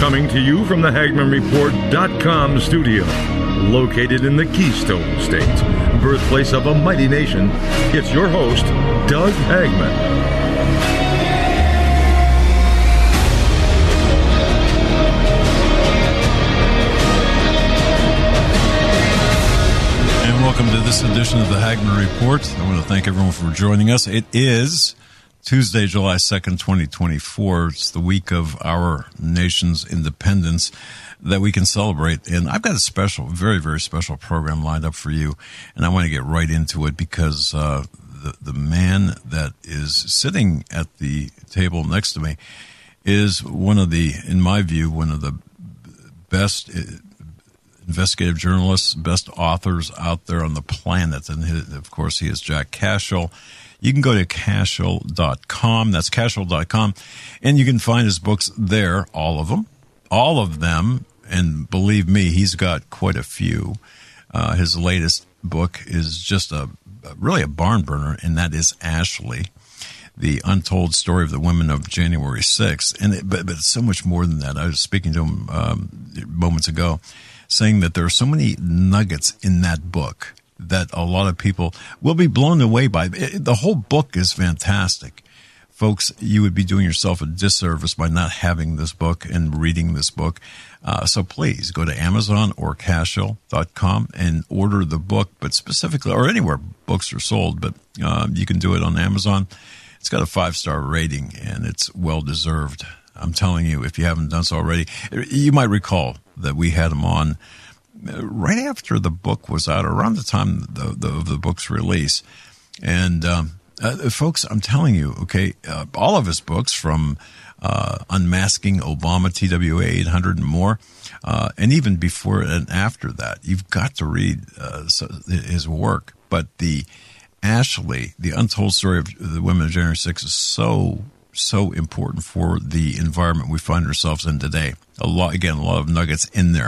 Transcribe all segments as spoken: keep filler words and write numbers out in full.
Coming to you from the Hagman Report dot com studio, located in the Keystone State, birthplace of a mighty nation, it's your host, Doug Hagman. And welcome to this edition of the Hagman Report. I want to thank everyone for joining us. It is Tuesday, July second, twenty twenty-four. It's the week of our nation's independence that we can celebrate. And I've got a special, very, very special program lined up for you. And I want to get right into it because uh, the, the man that is sitting at the table next to me is one of the, in my view, one of the best investigative journalists, best authors out there on the planet. And his, of course, he is Jack Cashill. You can go to Cashill dot com. That's Cashill dot com. And you can find his books there, all of them. All of them. And believe me, he's got quite a few. Uh, his latest book is just a really a barn burner, and that is Ashley, the untold story of the women of January sixth. And it, but, but it's so much more than that. I was speaking to him um, moments ago, saying that there are so many nuggets in that book that a lot of people will be blown away by. The whole book is fantastic. Folks, you would be doing yourself a disservice by not having this book and reading this book. Uh, so please go to Amazon or Cashill dot com and order the book, but specifically, or anywhere books are sold, but uh, you can do it on Amazon. It's got a five-star rating, and it's well-deserved. I'm telling you, if you haven't done so already, you might recall that we had him on right after the book was out, around the time of the, the, the book's release. And um, uh, folks, I'm telling you, okay, uh, all of his books from uh, Unmasking Obama, T W A eight hundred and more, uh, and even before and after that, you've got to read uh, his work. But the Ashley, the untold story of the women of January sixth is so, so important for the environment we find ourselves in today. A lot, again, a lot of nuggets in there.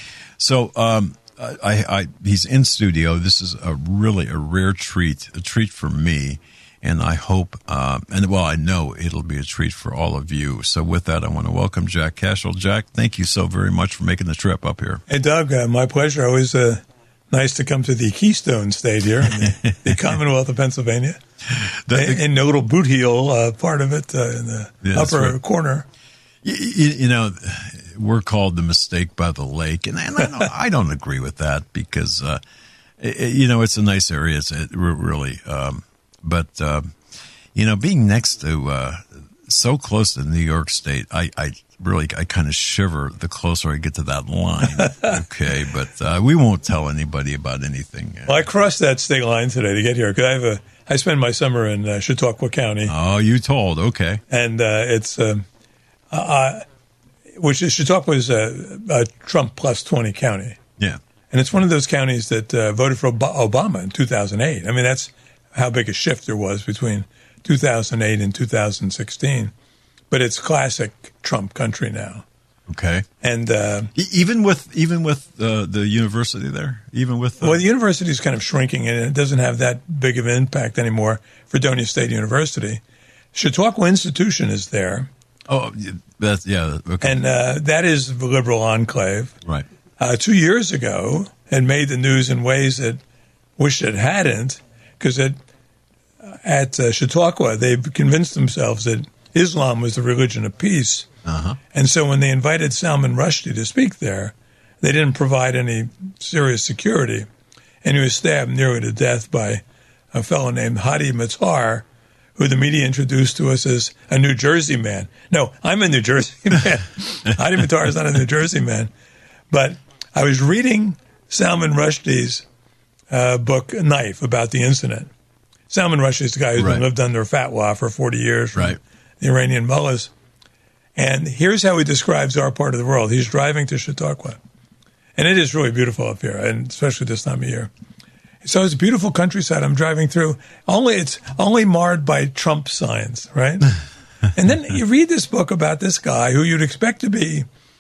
So um, I, I, he's in studio. This is a really a rare treat, a treat for me, and I hope, uh, and well, I know it'll be a treat for all of you. So with that, I want to welcome Jack Cashill. Jack, thank you so very much for making the trip up here. Hey, Doug, uh, my pleasure. Always uh, nice to come to the Keystone State here, in the, the Commonwealth of Pennsylvania, the, in, in the little boot heel uh, part of it, uh, in the yeah, upper right. corner. You, you, you know, we're called the mistake by the lake, and, and I, don't, I don't agree with that because, uh, it, you know, it's a nice area. It's it, really, um, but uh, you know, being next to uh, so close to New York State, I, I really I kind of shiver the closer I get to that line. Okay, but uh, we won't tell anybody about anything. Well, I crossed that state line today to get here because I have a I spend my summer in uh, Chautauqua County. Oh, you told okay, and uh, it's. Um, Uh, which is Chautauqua is a, a Trump plus twenty county. Yeah. And it's one of those counties that uh, voted for Obama in two thousand eight. I mean, that's how big a shift there was between two thousand eight and two thousand sixteen. But it's classic Trump country now. Okay. And uh, e- even with even with uh, the university there, even with the- well, the university is kind of shrinking, and it doesn't have that big of an impact anymore. Fredonia State University, Chautauqua Institution is there. Oh, that's, yeah, okay. And uh, that is the liberal enclave. Right. Uh, two years ago, it made the news in ways that wished it hadn't, because at, at uh, Chautauqua, they convinced themselves that Islam was the religion of peace. Uh-huh. And so when they invited Salman Rushdie to speak there, they didn't provide any serious security. And he was stabbed nearly to death by a fellow named Hadi Matar, who the media introduced to us as a New Jersey man. No, I'm a New Jersey man. Hadi Matar is not a New Jersey man. But I was reading Salman Rushdie's uh, book, Knife, about the incident. Salman Rushdie is the guy who's right. been lived under a fatwa for forty years from right. the Iranian mullahs. And here's how he describes our part of the world. He's driving to Chautauqua. And it is really beautiful up here, and especially this time of year. So it's a beautiful countryside I'm driving through. Only it's only marred by Trump signs, right? And then you read this book about this guy who you'd expect to be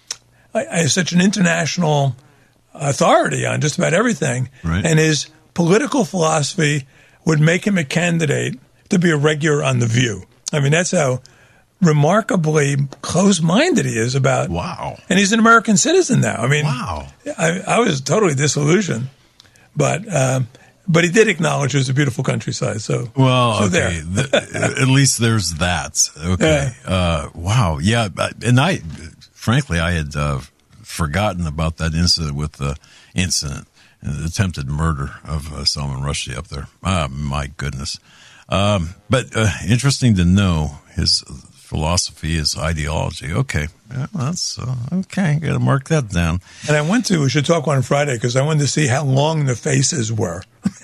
uh, such an international authority on just about everything. Right. And his political philosophy would make him a candidate to be a regular on The View. I mean, that's how remarkably close-minded he is about. Wow. And he's an American citizen now. I mean, wow. I, I was totally disillusioned, but um, but he did acknowledge it was a beautiful countryside. So well, so okay. there. the, at least there's that. Okay. Yeah. Uh, wow. Yeah. And I, frankly, I had uh, forgotten about that incident with the incident, the attempted murder of uh, Salman Rushdie up there. Ah, my goodness. Um, but uh, interesting to know his philosophy, his ideology. Okay, yeah, that's uh, okay. Got to mark that down. And I went to, we should talk on Friday because I wanted to see how long the faces were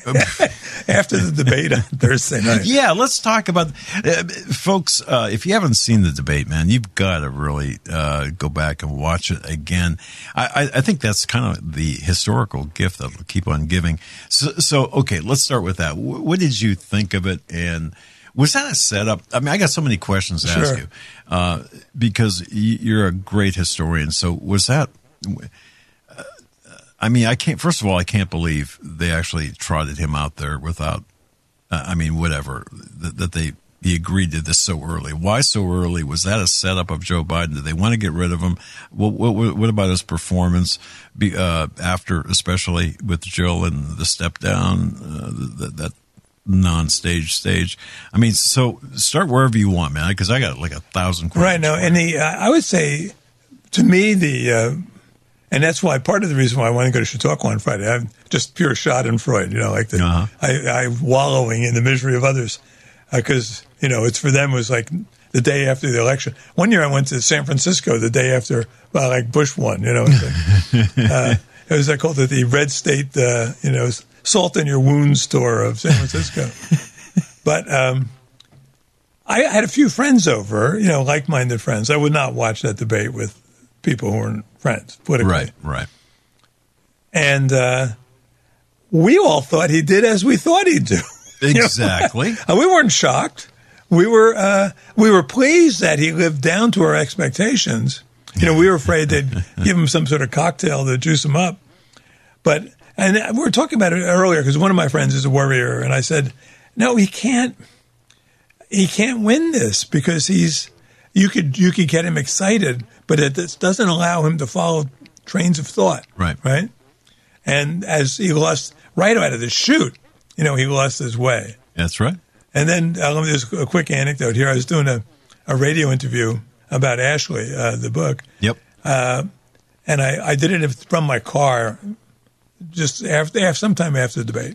after the debate on Thursday night. Yeah, let's talk about, uh, folks, uh, if you haven't seen the debate, man, you've got to really uh, go back and watch it again. I, I, I think that's kind of the historical gift that will keep on giving. So, so okay, let's start with that. W- what did you think of it? And was that a setup? I mean, I got so many questions to Sure. ask you uh, because you're a great historian. So was that, uh, I mean, I can't, first of all, I can't believe they actually trotted him out there without, uh, I mean, whatever, that, that they, he agreed to this so early. Why so early? Was that a setup of Joe Biden? Did they want to get rid of him? What, what, what about his performance be, uh, after, especially with Jill and the step down, uh, that, that non-stage stage? I mean, so start wherever you want, man, because I got like a thousand questions. Right. No, and the, uh, I would say, to me, the, uh, and that's why part of the reason why I want to go to Chautauqua on Friday, I'm just pure Schadenfreude, you know, like the, Uh-huh. I, I wallowing in the misery of others, because, uh, you know, it's for them, it was like the day after the election. One year I went to San Francisco the day after, well, like Bush won, you know. Like, uh, it was, I called it the Red State, uh, you know, salt in your wounds tour of San Francisco. But um, I had a few friends over, you know, like-minded friends. I would not watch that debate with people who weren't friends politically. Right, right. And uh, we all thought he did as we thought he'd do. Exactly. You know? We weren't shocked. We were uh, we were pleased that he lived down to our expectations. You know, we were afraid they'd give him some sort of cocktail to juice him up. But and we were talking about it earlier because one of my friends is a warrior, and I said, "No, he can't. He can't win this because he's you could you could get him excited, but it doesn't allow him to follow trains of thought. Right, right. And as he lost right out of the chute, you know, he lost his way. That's right. And then uh, let me just a quick anecdote here. I was doing a, a radio interview about Ashley, uh, the book. Yep. Uh, and I, I did it from my car just after, after sometime after the debate,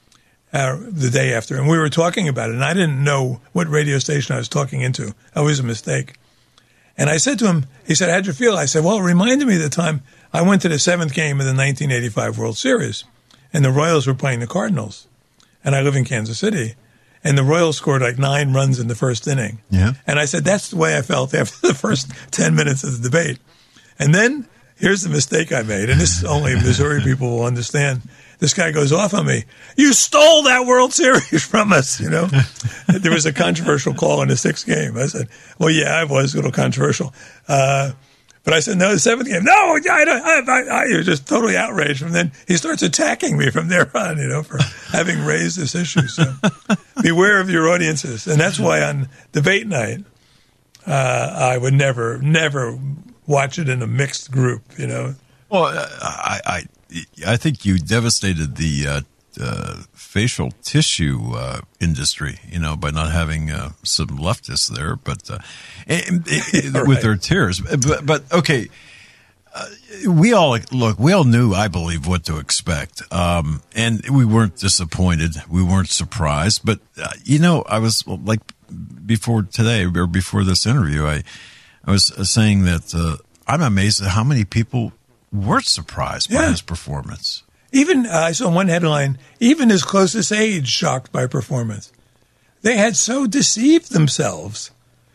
uh, the day after. And we were talking about it, and I didn't know what radio station I was talking into. That was a mistake. And I said to him, he said, how'd you feel? I said, well, it reminded me of the time I went to the seventh game of the nineteen eighty-five World Series, and the Royals were playing the Cardinals. And I live in Kansas City. And the Royals scored like nine runs in the first inning. Yeah. And I said, that's the way I felt after the first ten minutes of the debate. And then here's the mistake I made, and this only Missouri people will understand. This guy goes off on me. You stole that World Series from us, you know. There was a controversial call in the sixth game. I said, well, yeah, I was a little controversial. Uh, but I said, no, the seventh game. No, I don't. I, I, I, he was just totally outraged. And then he starts attacking me from there on, you know, for having raised this issue. So beware of your audiences. And that's why on debate night, uh, I would never, never watch it in a mixed group, you know. Well, uh, I, I, I think you devastated the uh, uh, facial tissue uh, industry, you know, by not having uh, some leftists there, but uh, and, and, right. with their tears. But, but okay, uh, we all look. We all knew, I believe, what to expect, um, and we weren't disappointed. We weren't surprised. But uh, you know, I was like before today or before this interview, I I was saying that uh, I'm amazed at how many people were surprised by yeah. his performance. Even, uh, I saw one headline, even his closest aides shocked by performance. They had so deceived themselves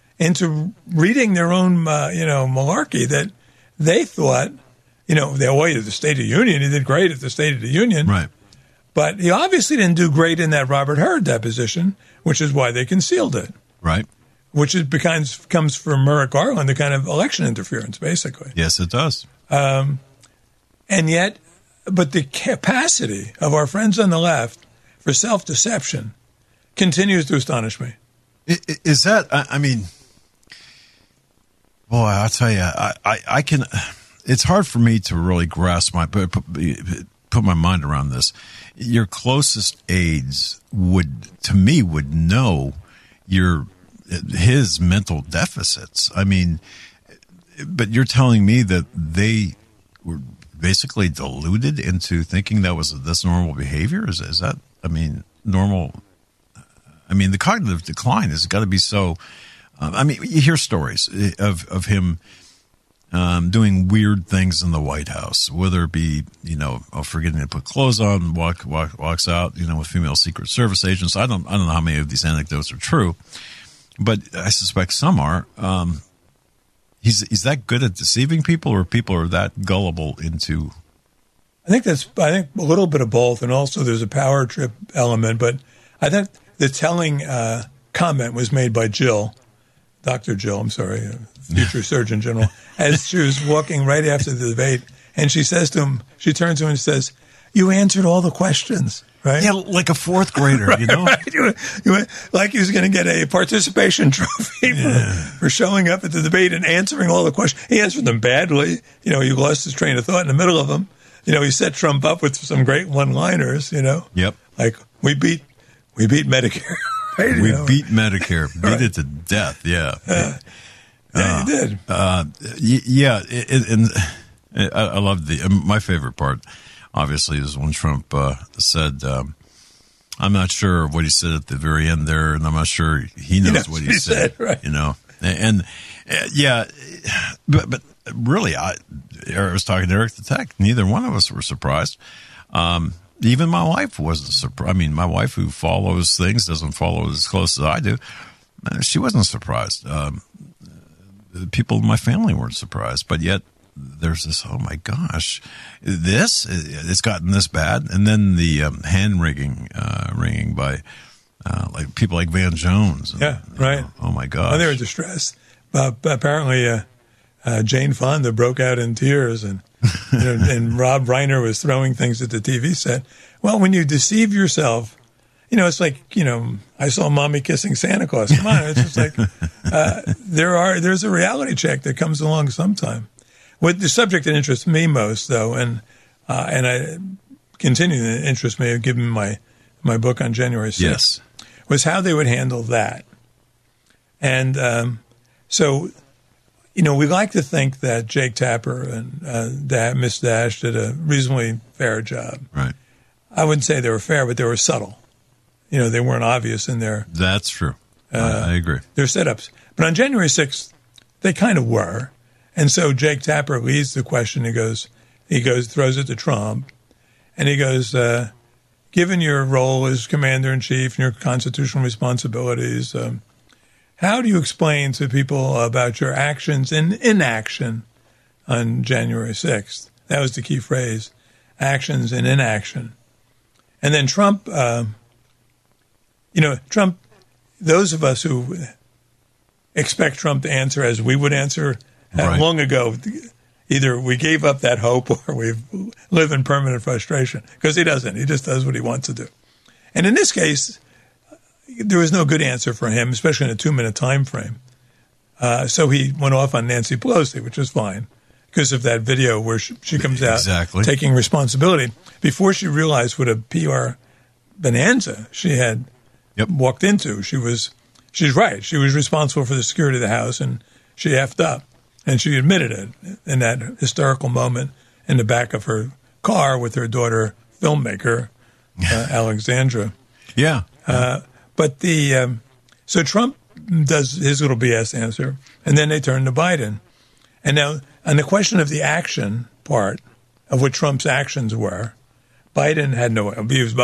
into reading their own, uh, you know, malarkey that they thought, you know, they awaited the State of the Union. He did great at the State of the Union. Right. But he obviously didn't do great in that Robert Hur deposition, which is why they concealed it. Right. Which is becomes, comes from Merrick Garland, the kind of election interference, basically. Yes, it does. Um, and yet, but the capacity of our friends on the left for self-deception continues to astonish me. Is that, I mean, Boy, I'll tell you, I, I, I can. It's hard for me to really grasp my put, put my mind around this. Your closest aides would, to me, would know your his mental deficits. I mean, but you're telling me that they were basically deluded into thinking that was this normal behavior? Is is that? I mean, normal. I mean, the cognitive decline has got to be so. Uh, I mean, you hear stories of of him um, doing weird things in the White House, whether it be, you know, forgetting to put clothes on, walk, walk walks out, you know, with female Secret Service agents. I don't I don't know how many of these anecdotes are true, but I suspect some are. Um, he's he's that good at deceiving people, or people are that gullible into. I think that's I think a little bit of both, and also there's a power trip element. But I think the telling uh, comment was made by Jill, Doctor Jill, I'm sorry, future Surgeon General, as she was walking right after the debate, and she says to him, she turns to him and says, "You answered all the questions." Right? Yeah, like a fourth grader, right, you know? Right. You, you, like he was going to get a participation trophy yeah. for, for showing up at the debate and answering all the questions. He answered them badly. You know, he lost his train of thought in the middle of them. You know, he set Trump up with some great one-liners, you know? Yep. Like, we beat we beat Medicare. Right? We you know? beat Medicare. Beat right. it to death, yeah. Uh, yeah, uh, you did. Uh, yeah, it, and I, I love the, my favorite part, obviously, is when Trump uh, said, um, I'm not sure what he said at the very end there, and I'm not sure he knows, he knows what he, he said, said right. you know? And, and yeah, but, but really, I, I was talking to Eric the Tech. Neither one of us were surprised. Um, even my wife wasn't surprised. I mean, my wife, who follows things, doesn't follow as close as I do. She wasn't surprised. Um, the people in my family weren't surprised, but yet there's this, oh my gosh, this, it's gotten this bad. And then the um, hand wringing, uh, ringing by uh, like people like Van Jones. And, yeah, right. Know, oh my gosh. Oh, they were distressed. Uh, apparently, uh, uh, Jane Fonda broke out in tears, and you know, and Rob Reiner was throwing things at the T V set. Well, when you deceive yourself, you know, it's like, you know, I saw Mommy kissing Santa Claus. Come on, it's just like uh, there are there's a reality check that comes along sometime. What the subject that interests me most, though, and uh, and I continue to interest me, given my my book on January sixth, yes. was how they would handle that. And um, so, you know, we like to think that Jake Tapper and uh, da- Miss Dash did a reasonably fair job. Right. I wouldn't say they were fair, but they were subtle. You know, they weren't obvious in their... That's true. Uh, I, I agree. Their setups. But on January sixth, they kind of were. And so Jake Tapper leads the question. He goes, he goes, throws it to Trump, and he goes, uh, given your role as commander-in-chief and your constitutional responsibilities, um, how do you explain to people about your actions and inaction on January sixth? That was the key phrase, actions and inaction. And then Trump, uh, you know, Trump, those of us who expect Trump to answer as we would answer uh, right. long ago, either we gave up that hope or we live in permanent frustration, because he doesn't. He just does what he wants to do. And in this case, there was no good answer for him, especially in a two-minute time frame. Uh, so he went off on Nancy Pelosi, which was fine, because of that video where she, she comes out exactly. taking responsibility before she realized what a P R bonanza she had yep. walked into. She was, she's right. She was responsible for the security of the house, and she effed up. And she admitted it in that historical moment in the back of her car with her daughter, filmmaker, uh, Alexandra. Yeah. Uh, but the, um, so Trump does his little B S answer, and then they turn to Biden. And now, on the question of the action part of what Trump's actions were, Biden had no, he was,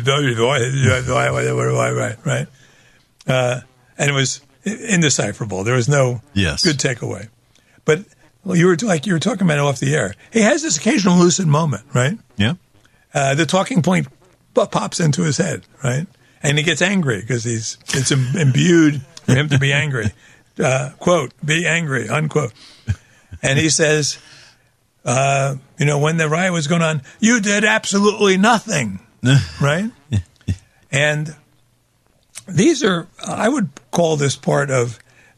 right, right. Uh, and it was indecipherable. There was no yes. good takeaway. But you were like you were talking about off the air. He has this occasional lucid moment, right? Yeah. Uh, the talking point pops into his head, right? And he gets angry because he's it's imbued for him to be angry. Uh, quote, be angry, unquote. And he says, uh, you know, when the riot was going on, you did absolutely nothing, right? And these are, I would call this part of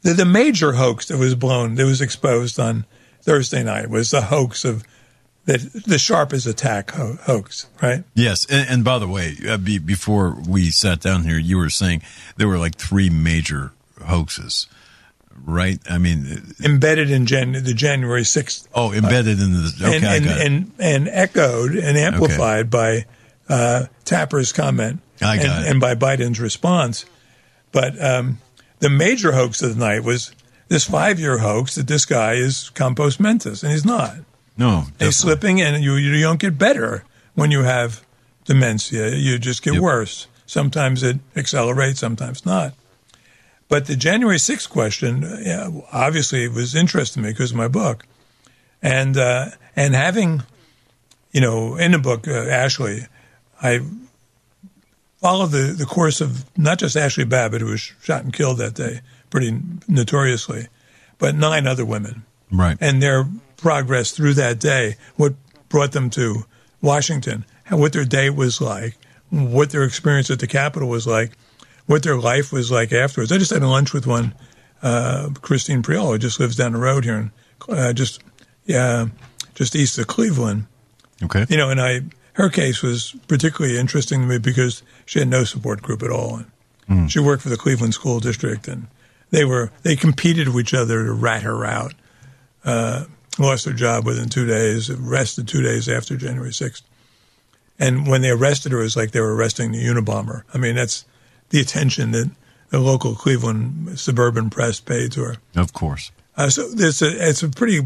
the, the major hoax that was blown, that was exposed on Thursday night was the hoax of that the Sharp is attack ho- hoax, right? Yes. And, and by the way, uh, be, before we sat down here, you were saying there were like three major hoaxes, right? I mean, embedded in Jan- the January sixth. Oh, embedded uh, in the, okay, and, I and, got it. and, and echoed and amplified okay. by uh, Tapper's comment I got and, it. and by Biden's response. But um, the major hoax of the night was this five-year hoax that this guy is compos mentis, and he's not. No, definitely. He's slipping, and you you don't get better when you have dementia. You just get yep. worse. Sometimes it accelerates, sometimes not. But the January sixth question, yeah, obviously, it was interesting to me because of my book. And uh, and having, you know, in the book, uh, Ashley, I followed the, the course of not just Ashley Babbitt, who was shot and killed that day, pretty notoriously, but nine other women. Right. And their progress through that day, what brought them to Washington, and what their day was like, what their experience at the Capitol was like, what their life was like afterwards. I just had a lunch with one, uh, Christine Priol, who just lives down the road here, in, uh, just yeah, just east of Cleveland. Okay. You know, and I her case was particularly interesting to me because she had no support group at all. And mm. She worked for the Cleveland School District, and they were they competed with each other to rat her out. Uh, lost their job within two days, arrested two days after January sixth. And when they arrested her, it was like they were arresting the Unabomber. I mean, that's the attention that the local Cleveland suburban press paid to her. Of course. Uh, so it's a, it's a pretty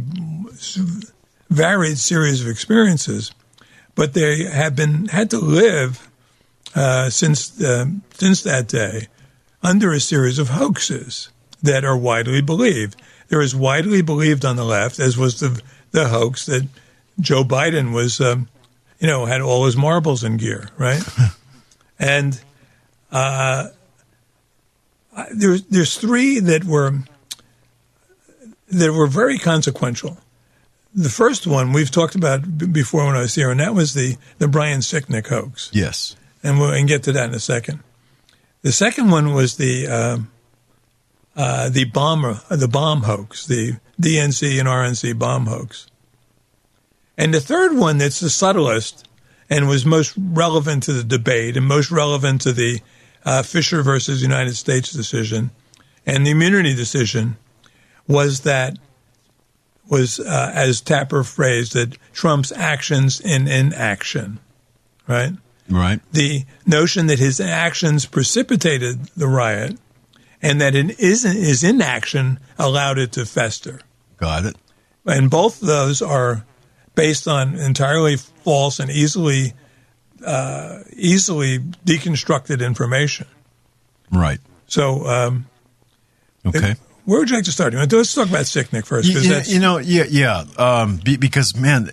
varied series of experiences, but they have been had to live uh, since uh, since that day under a series of hoaxes that are widely believed. There is widely believed on the left, as was the the hoax that Joe Biden was, um, you know, had all his marbles in gear, right? and uh, there's there's three that were that were very consequential. The first one we've talked about b- before when I was here, and that was the the Brian Sicknick hoax. Yes, and we'll and get to that in a second. The second one was the. Uh, Uh, the bomb, the bomb hoax, the D N C and R N C bomb hoax. And the third one that's the subtlest and was most relevant to the debate and most relevant to the uh, Fisher versus United States decision and the immunity decision was that, was, uh, as Tapper phrased it, Trump's actions in inaction, right? Right. The notion that his actions precipitated the riot and that it isn't, his inaction allowed it to fester. Got it. And both of those are based on entirely false and easily uh, easily deconstructed information. Right. So, um, okay. If, where would you like to start? Let's talk about Sicknick first. You, that's, you know, yeah, yeah. Um, be, because, man,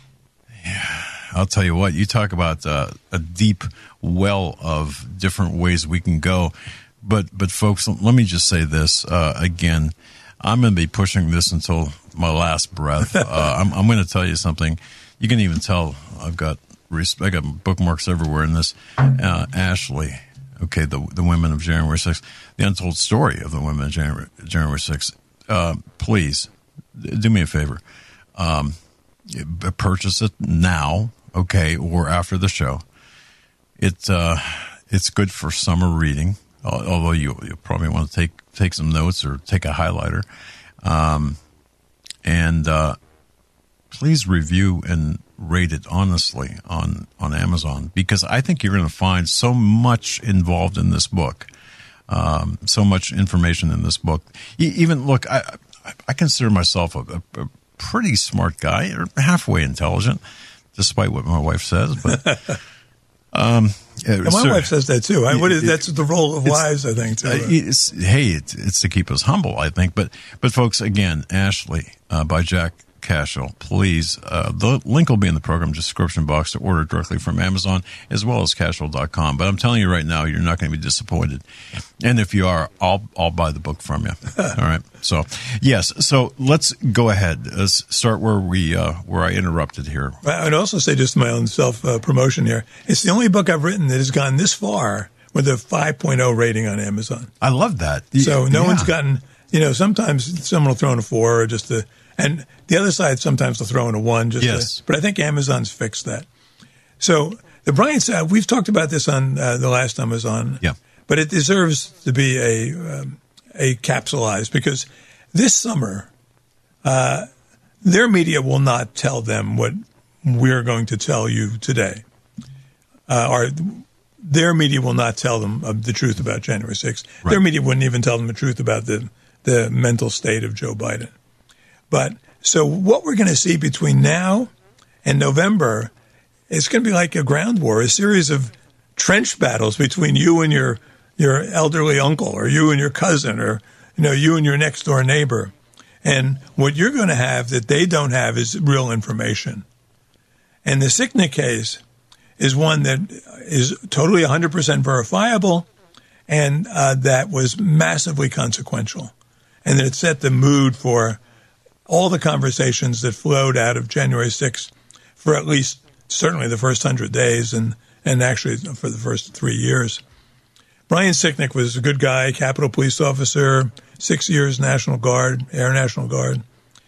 I'll tell you what, you talk about uh, a deep well of different ways we can go. But, but folks, let me just say this uh, again. I'm going to be pushing this until my last breath. Uh, I'm, I'm going to tell you something. You can even tell I've got I got bookmarks everywhere in this. Uh, Ashley, okay, the the women of January sixth, the untold story of the women of January, January sixth. Uh, please do me a favor. Um, purchase it now, okay, or after the show. It uh, it's good for summer reading. Although you you probably want to take take some notes or take a highlighter, um, and uh, please review and rate it honestly on on Amazon, because I think you're going to find so much involved in this book, um, so much information in this book. Even look, I I consider myself a, a pretty smart guy, or halfway intelligent, despite what my wife says, but. Um, and my so, wife says that too. I, what is, it, that's the role of wives, I think, too. Uh, it's, hey, it's, it's to keep us humble, I think. But, but folks, again, Ashley uh, by Jack Cashel, please. Uh, the link will be in the program description box to order directly from Amazon as well as Cashel dot com. But I'm telling you right now, you're not going to be disappointed. And if you are, I'll I'll buy the book from you. All right. So yes. So let's go ahead. Let's start where we uh, where I interrupted here. I'd also say, just my own self uh, promotion here, it's the only book I've written that has gone this far with a five point oh rating on Amazon. I love that. So no yeah. one's gotten you know, sometimes someone will throw in a four or just a, and the other side sometimes they'll throw in a one. Just yes. to, but I think Amazon's fixed that. So the Bryant side, we've talked about this on uh, the last time I was on. Yeah. But it deserves to be a um, a capsulized because this summer, uh, their media will not tell them what we're going to tell you today. Uh, or their media will not tell them uh, the truth about January sixth. Right. Their media wouldn't even tell them the truth about the the mental state of Joe Biden. But so what we're going to see between now and November, it's going to be like a ground war, a series of trench battles between you and your your elderly uncle, or you and your cousin, or you know you and your next door neighbor. And what you're going to have that they don't have is real information. And the Sicknick case is one that is totally one hundred percent verifiable, and uh, that was massively consequential, and that it set the mood for all the conversations that flowed out of January sixth for at least certainly the first hundred days, and and actually for the first three years. Brian Sicknick was a good guy, Capitol Police officer, six years National Guard, Air National Guard,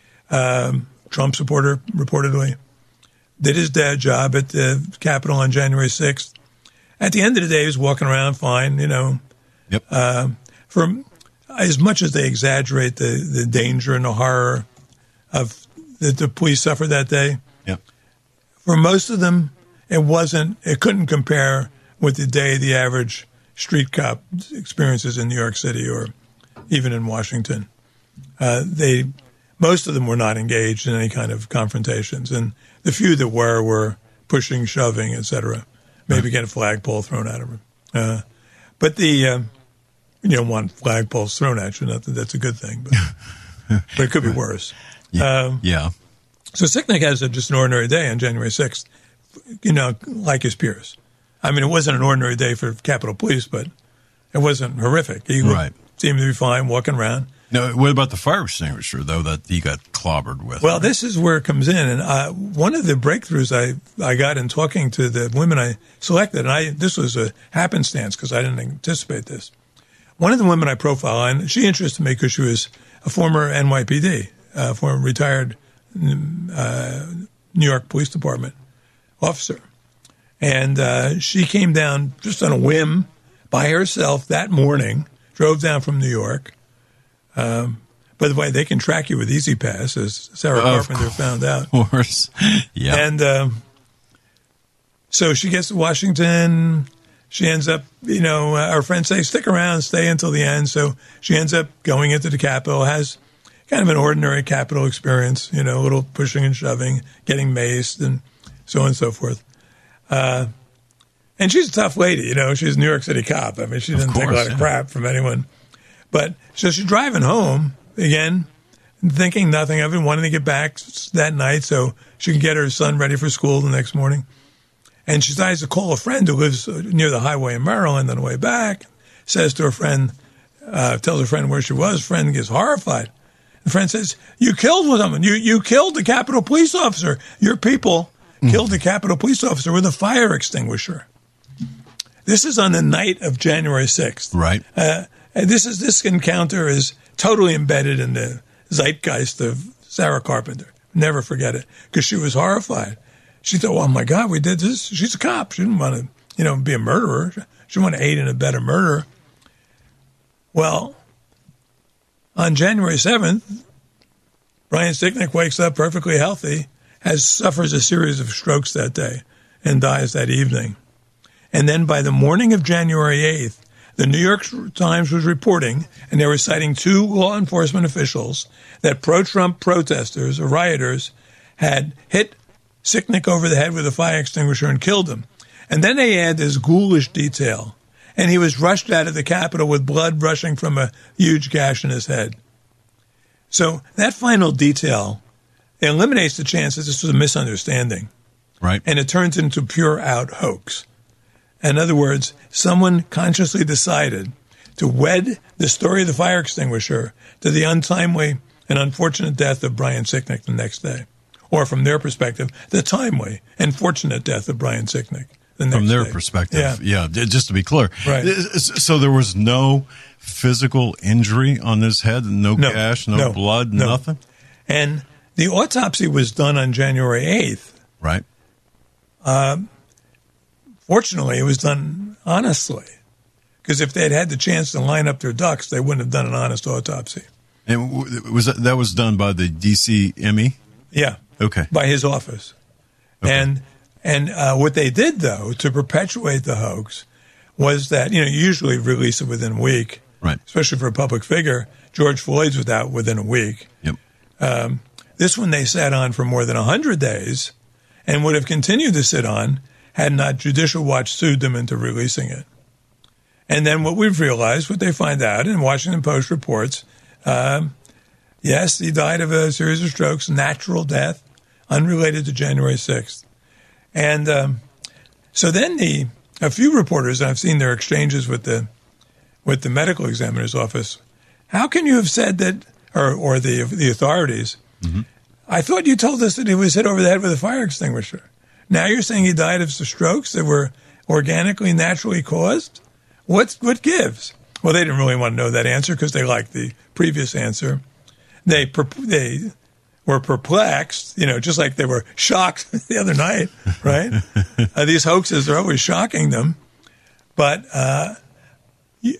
um, Trump supporter, reportedly. Did his dad job at the Capitol on January sixth. At the end of the day, he was walking around fine, you know. Yep. Uh, for as much as they exaggerate the, the danger and the horror of that the police suffered that day, yep. For most of them, it wasn't. It couldn't compare with the day the average street cop experiences in New York City or even in Washington. Uh, they, most of them were not engaged in any kind of confrontations, and the few that were were pushing, shoving, et cetera. Maybe get a flagpole thrown at them. Uh, but the uh, you don't want flagpoles thrown at you. Not that that's a good thing, but but it could be worse. Yeah. Um, yeah. So Sicknick has a, just an ordinary day on January sixth, you know, like his peers. I mean, it wasn't an ordinary day for Capitol Police, but it wasn't horrific. He right. seemed to be fine walking around. No, what about the fire extinguisher, though, that he got clobbered with? Well, this is where it comes in. And uh, one of the breakthroughs I, I got in talking to the women I selected, and I this was a happenstance because I didn't anticipate this. One of the women I profiled, and she interested me because she was a former N Y P D, uh, former retired uh, New York Police Department officer. And uh, she came down just on a whim by herself that morning, drove down from New York. Um, by the way, they can track you with Easy Pass, as Sarah of Carpenter found out. Of course. Yeah. And um, so she gets to Washington. She ends up, you know, uh, our friends say, stick around, stay until the end. So she ends up going into the Capitol, has kind of an ordinary Capitol experience, you know, a little pushing and shoving, getting maced, and so on and so forth. Uh, and she's a tough lady, you know. She's a New York City cop. I mean, she didn't course, take a lot yeah. of crap from anyone. But so she's driving home again, thinking nothing of it, wanting to get back that night so she can get her son ready for school the next morning. And she decides to call a friend who lives near the highway in Maryland on the way back. Says to her friend, uh, tells her friend where she was. Friend gets horrified. The friend says, "You killed someone. You you killed the Capitol Police officer. Your people." Killed the Capitol Police officer with a fire extinguisher. This is on the night of January sixth. Right. Uh, and this is this encounter is totally embedded in the zeitgeist of Sarah Carpenter. Never forget it, because she was horrified. She thought, "Oh my God, we did this." She's a cop. She didn't want to, you know, be a murderer. She didn't want to aid and abet a murder. Well, on January seventh, Brian Sicknick wakes up perfectly healthy. Has suffers a series of strokes that day and dies that evening. And then by the morning of January eighth, the New York Times was reporting, and they were citing two law enforcement officials, that pro-Trump protesters or rioters had hit Sicknick over the head with a fire extinguisher and killed him. And then they add this ghoulish detail, and he was rushed out of the Capitol with blood rushing from a huge gash in his head. So that final detail it eliminates the chance that this was a misunderstanding. Right. And it turns into pure out hoax. In other words, someone consciously decided to wed the story of the fire extinguisher to the untimely and unfortunate death of Brian Sicknick the next day. Or from their perspective, the timely and fortunate death of Brian Sicknick the next From their day. perspective, Yeah. yeah. Just to be clear, Right. So there was no physical injury on his head, no, No, gash, no, no, blood, no. nothing. And the autopsy was done on January eighth. Right. Fortunately, it was done honestly. Because if they'd had the chance to line up their ducks, they wouldn't have done an honest autopsy. And w- was that, that was done by the D C M E? Yeah. Okay. By his office. Okay. And and uh, what they did, though, to perpetuate the hoax was that, you know, you usually release it within a week, Right. especially for a public figure. George Floyd's was out within a week. Yep. Um, this one they sat on for more than one hundred days and would have continued to sit on had not Judicial Watch sued them into releasing it. And then what we've realized, what they find out, and Washington Post reports, um, yes, he died of a series of strokes, natural death, unrelated to January sixth. And um, so then the a few reporters, and I've seen their exchanges with the with the medical examiner's office, how can you have said that, or, or the the authorities, mm-hmm. I thought you told us that he was hit over the head with a fire extinguisher. Now you're saying he died of strokes that were organically, naturally caused? What's, what gives? Well, they didn't really want to know that answer because they liked the previous answer. They they were perplexed, you know, just like they were shocked the other night, right? uh, these hoaxes are always shocking them. But uh, you,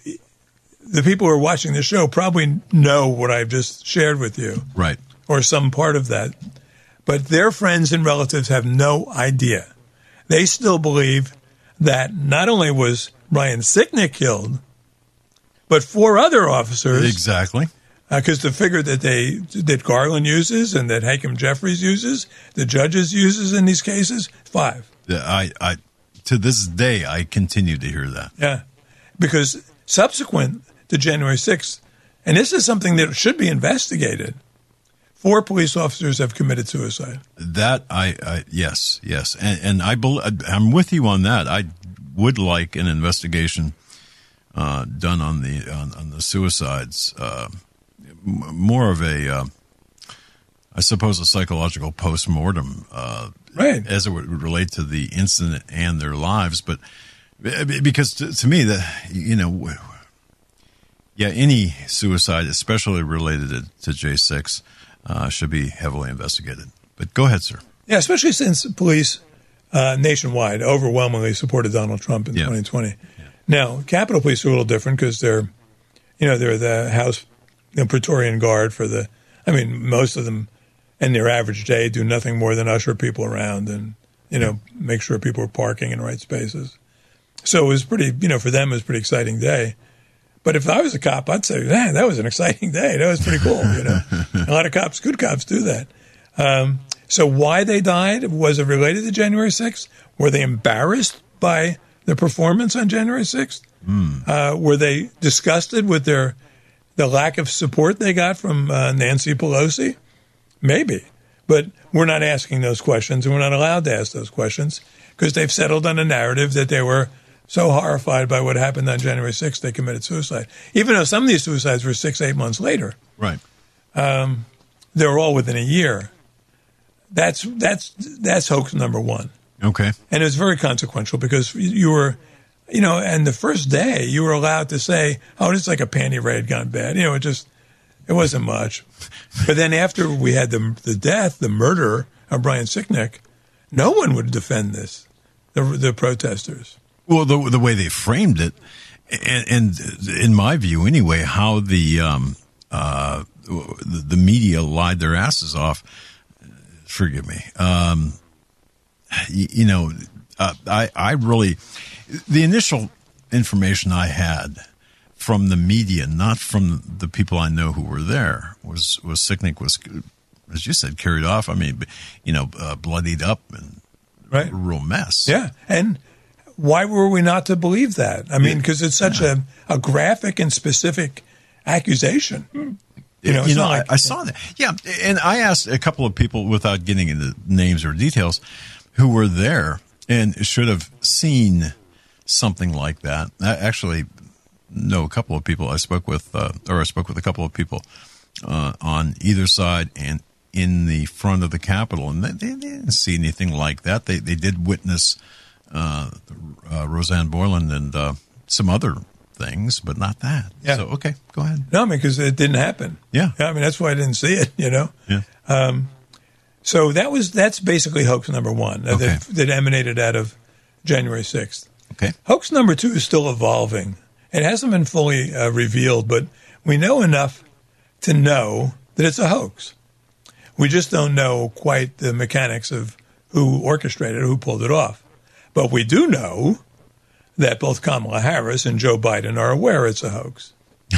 the people who are watching the show probably know what I've just shared with you. Right. Or some part of that. But their friends and relatives have no idea. They still believe that not only was Brian Sicknick killed, but four other officers. Exactly. Because uh, the figure that they that Garland uses and that Hakeem Jeffries uses, the judges uses in these cases, five. I, I, to this day, I continue to hear that. Yeah, because subsequent to January sixth, and this is something that should be investigated, four police officers have committed suicide. That I, I yes, yes, and, and I bel- I'm with you on that. I would like an investigation uh, done on the on, on the suicides. Uh, m- more of a, uh, I suppose, a psychological postmortem, uh, right, as it would relate to the incident and their lives. But because to, to me, that you know, yeah, any suicide, especially related to, to J six. Uh, should be heavily investigated. But go ahead, sir. Yeah, especially since police uh, nationwide overwhelmingly supported Donald Trump in yeah. twenty twenty. Yeah. Now, Capitol Police are a little different because they're, you know, they're the House the Praetorian Guard for the. I mean, most of them, in their average day, do nothing more than usher people around and you know make sure people are parking in the right spaces. So it was pretty, you know, for them it was a pretty exciting day. But if I was a cop, I'd say, man, that was an exciting day. That was pretty cool. You know, a lot of cops, good cops, do that. Um, so why they died? Was it related to January sixth? Were they embarrassed by the performance on January sixth? Mm. Uh, were they disgusted with their the lack of support they got from uh, Nancy Pelosi? Maybe, but we're not asking those questions, and we're not allowed to ask those questions because they've settled on a narrative that they were so horrified by what happened on January sixth, they committed suicide. Even though some of these suicides were six, eight months later. Right. Um, they were all within a year. That's that's that's hoax number one. Okay. And it was very consequential because you were, you know, and the first day you were allowed to say, oh, it's like a panty raid gone bad. You know, it just, it wasn't much. But then after we had the the death, the murder of Brian Sicknick, no one would defend this, the the protesters. Well, the the way they framed it, and, and in my view, anyway, how the um, uh, the, the media lied their asses off. Forgive me. Um, you, you know, uh, I I really the initial information I had from the media, not from the people I know who were there, was was Sicknick was, as you said, carried off. I mean, you know, uh, bloodied up and right. a real mess. Yeah, and. Why were we not to believe that? I mean, because it's such a, a graphic and specific accusation. You know, you know like, I, I saw that. Yeah, and I asked a couple of people, without getting into names or details, who were there and should have seen something like that. I actually know a couple of people I spoke with, uh, or I spoke with a couple of people uh, on either side and in the front of the Capitol, and they, they didn't see anything like that. They they did witness uh, uh, Roseanne Boyland and uh, some other things, but not that. Yeah. So, okay, go ahead. No, I mean, because it didn't happen. Yeah. I mean, that's why I didn't see it, you know? Yeah. Um, so that was that's basically hoax number one uh, Okay. that, that emanated out of January sixth. Okay. Hoax number two is still evolving. It hasn't been fully uh, revealed, but we know enough to know that it's a hoax. We just don't know quite the mechanics of who orchestrated it, who pulled it off. But we do know that both Kamala Harris and Joe Biden are aware it's a hoax.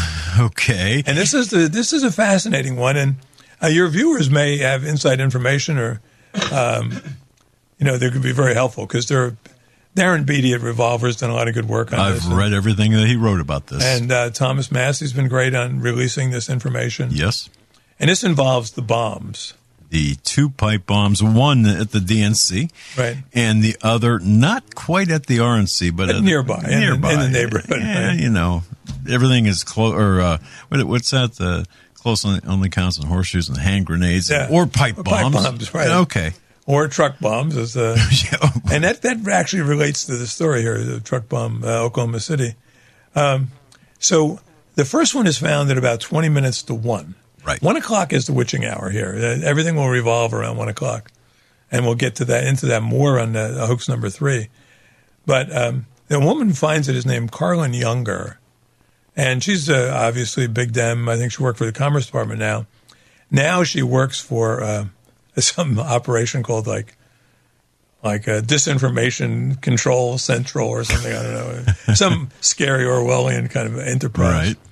Okay. And this is the this is a fascinating one, and uh, your viewers may have inside information, or um, you know, they could be very helpful because they're Darren Beatty at Revolver's done a lot of good work on I've this. read everything that he wrote about this. And uh, Thomas Massey's been great on releasing this information. Yes. And this involves the bombs. The two pipe bombs, one at the D N C, Right. and the other not quite at the R N C, but, But at nearby, in the- nearby in the neighborhood, Yeah, right. you know, everything is close. Or uh, what, what's that? The close only, only counts on horseshoes and hand grenades, Yeah. or pipe Or pipe bombs. bombs, right. Okay. Or truck bombs. As, uh, Yeah. and that, that actually relates to the story here, the truck bomb, uh, Oklahoma City. Um, so the first one is found at about twenty minutes to one. Right. One o'clock is the witching hour here. Uh, Everything will revolve around one o'clock. And we'll get to that into that more on uh, hoax number three. But um, the woman finds it is named Carlin Younger. And she's uh, obviously Big Dem. I think she worked for the Commerce Department now. Now she works for uh, some operation called like like a disinformation control central or something. I don't know. Some scary Orwellian kind of enterprise. Right.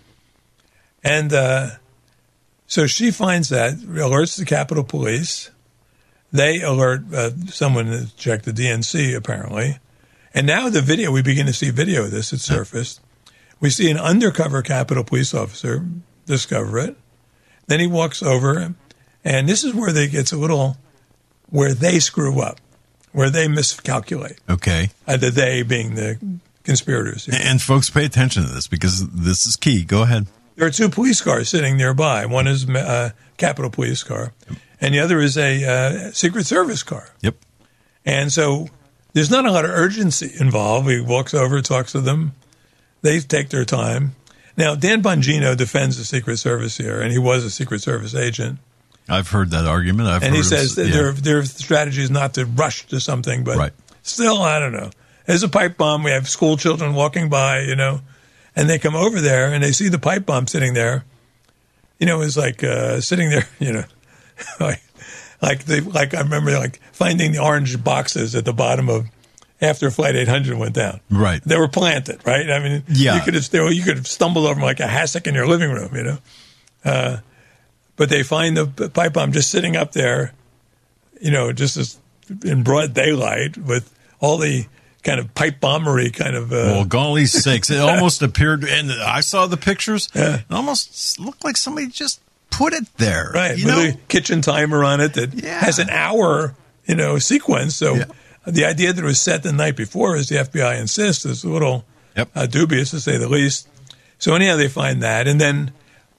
And uh, so she finds that, alerts the Capitol Police. They alert uh, someone to check the D N C, apparently. And now the video, we begin to see video of this. It surfaced. We see an undercover Capitol Police officer discover it. Then he walks over, and this is where they gets a little, where they screw up, where they miscalculate. Okay. Uh, the they being the conspirators here. And folks, pay attention to this because this is key. Go ahead. There are two police cars sitting nearby. One is a uh, Capitol Police car, and the other is a uh, Secret Service car. Yep. And so there's not a lot of urgency involved. He walks over, talks to them. They take their time. Now, Dan Bongino defends the Secret Service here, and he was a Secret Service agent. I've heard that argument. I've And heard he says of, that yeah. their, their strategy is not to rush to something, but Right. still, I don't know. There's a pipe bomb. We have school children walking by, you know, and they come over there and they see the pipe bomb sitting there. You know, it's like uh, sitting there, you know, like like they like I remember like finding the orange boxes at the bottom of after Flight eight hundred went down. Right. They were planted, right? I mean, Yeah. you could have still, you could have stumbled over them like a hassock in your living room, you know. Uh, but they find the p- pipe bomb just sitting up there, you know, just as in broad daylight with all the kind of pipe bombery kind of. Uh, Well, golly sakes, it almost appeared, and I saw the pictures. Yeah. It almost looked like somebody just put it there. right, You with know? a kitchen timer on it that Yeah. has an hour, you know, sequence. So Yeah. the idea that it was set the night before, as the F B I insists, is a little Yep. uh, dubious to say the least. So anyhow, they find that, and then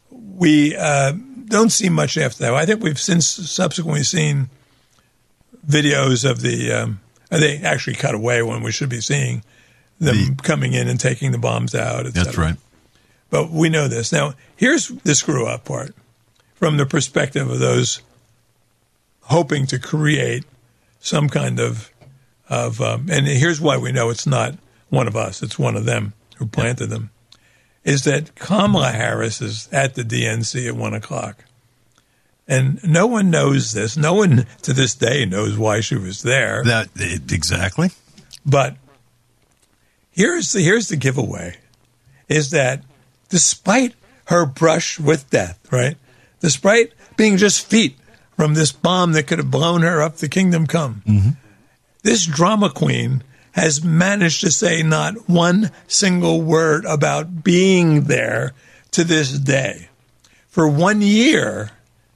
we uh, don't see much after that. I think we've since subsequently seen videos of the. Um, they actually cut away when we should be seeing them The- coming in and taking the bombs out. et That's cetera. right. But we know this. Now, here's the screw up part from the perspective of those hoping to create some kind of, of um, and here's why we know it's not one of us, it's one of them who planted them, is that Kamala Harris is at the D N C at one o'clock. And no one knows this. No one to this day knows why she was there. That it, exactly. But here's the here's the giveaway, is that despite her brush with death, right, despite being just feet from this bomb that could have blown her up the kingdom come, Mm-hmm. this drama queen has managed to say not one single word about being there to this day. For one year,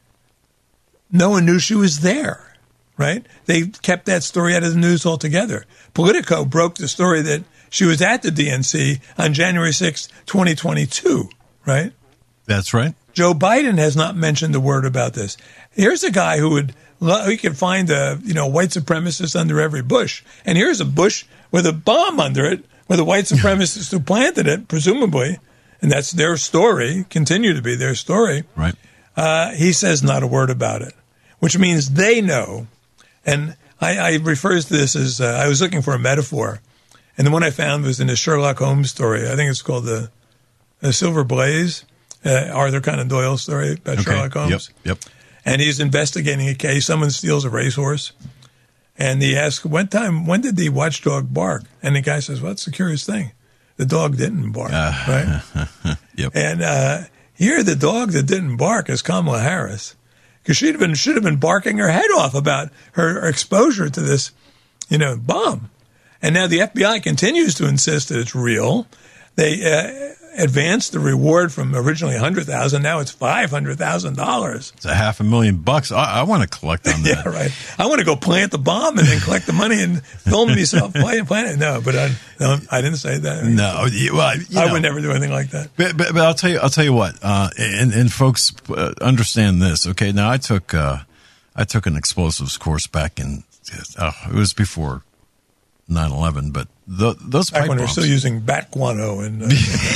no one knew she was there, right? They kept that story out of the news altogether. Politico broke the story that she was at the D N C on January sixth, twenty twenty-two, right? That's right. Joe Biden has not mentioned a word about this. Here's a guy who would he could find a you know white supremacist under every bush, and here's a bush with a bomb under it, with a white supremacist who planted it, presumably, and that's their story, continue to be their story. Right. Uh, he says not a word about it, which means they know. And I, I refers to this as uh, I was looking for a metaphor, and the one I found was in a Sherlock Holmes story. I think it's called the, the Silver Blaze, uh, Arthur Conan Doyle story about Okay. Sherlock Holmes. Yep. Yep. And he's investigating a case. Someone steals a racehorse, and he asks, "When time? When did the watchdog bark?" And the guy says, "Well, that's a curious thing. The dog didn't bark, Uh, right?" Yep. And uh, here, the dog that didn't bark is Kamala Harris, because she'd have been should have been barking her head off about her exposure to this, you know, bomb. And now the F B I continues to insist that it's real. They uh, advanced the reward from originally a hundred thousand. Now it's five hundred thousand dollars. It's a half a million bucks. I, I want to collect on that. Yeah, right. I want to go plant the bomb and then collect the money and film myself playing plant it. No, but I, no, I didn't say that. No, you, well, you I know, would never do anything like that. But, but, but I'll tell you, I'll tell you what, uh, and, and folks uh, understand this. Okay, now I took uh, I took an explosives course back in uh, it was before nine eleven, but the, those Back pipe when they're bombs, still using bat guano and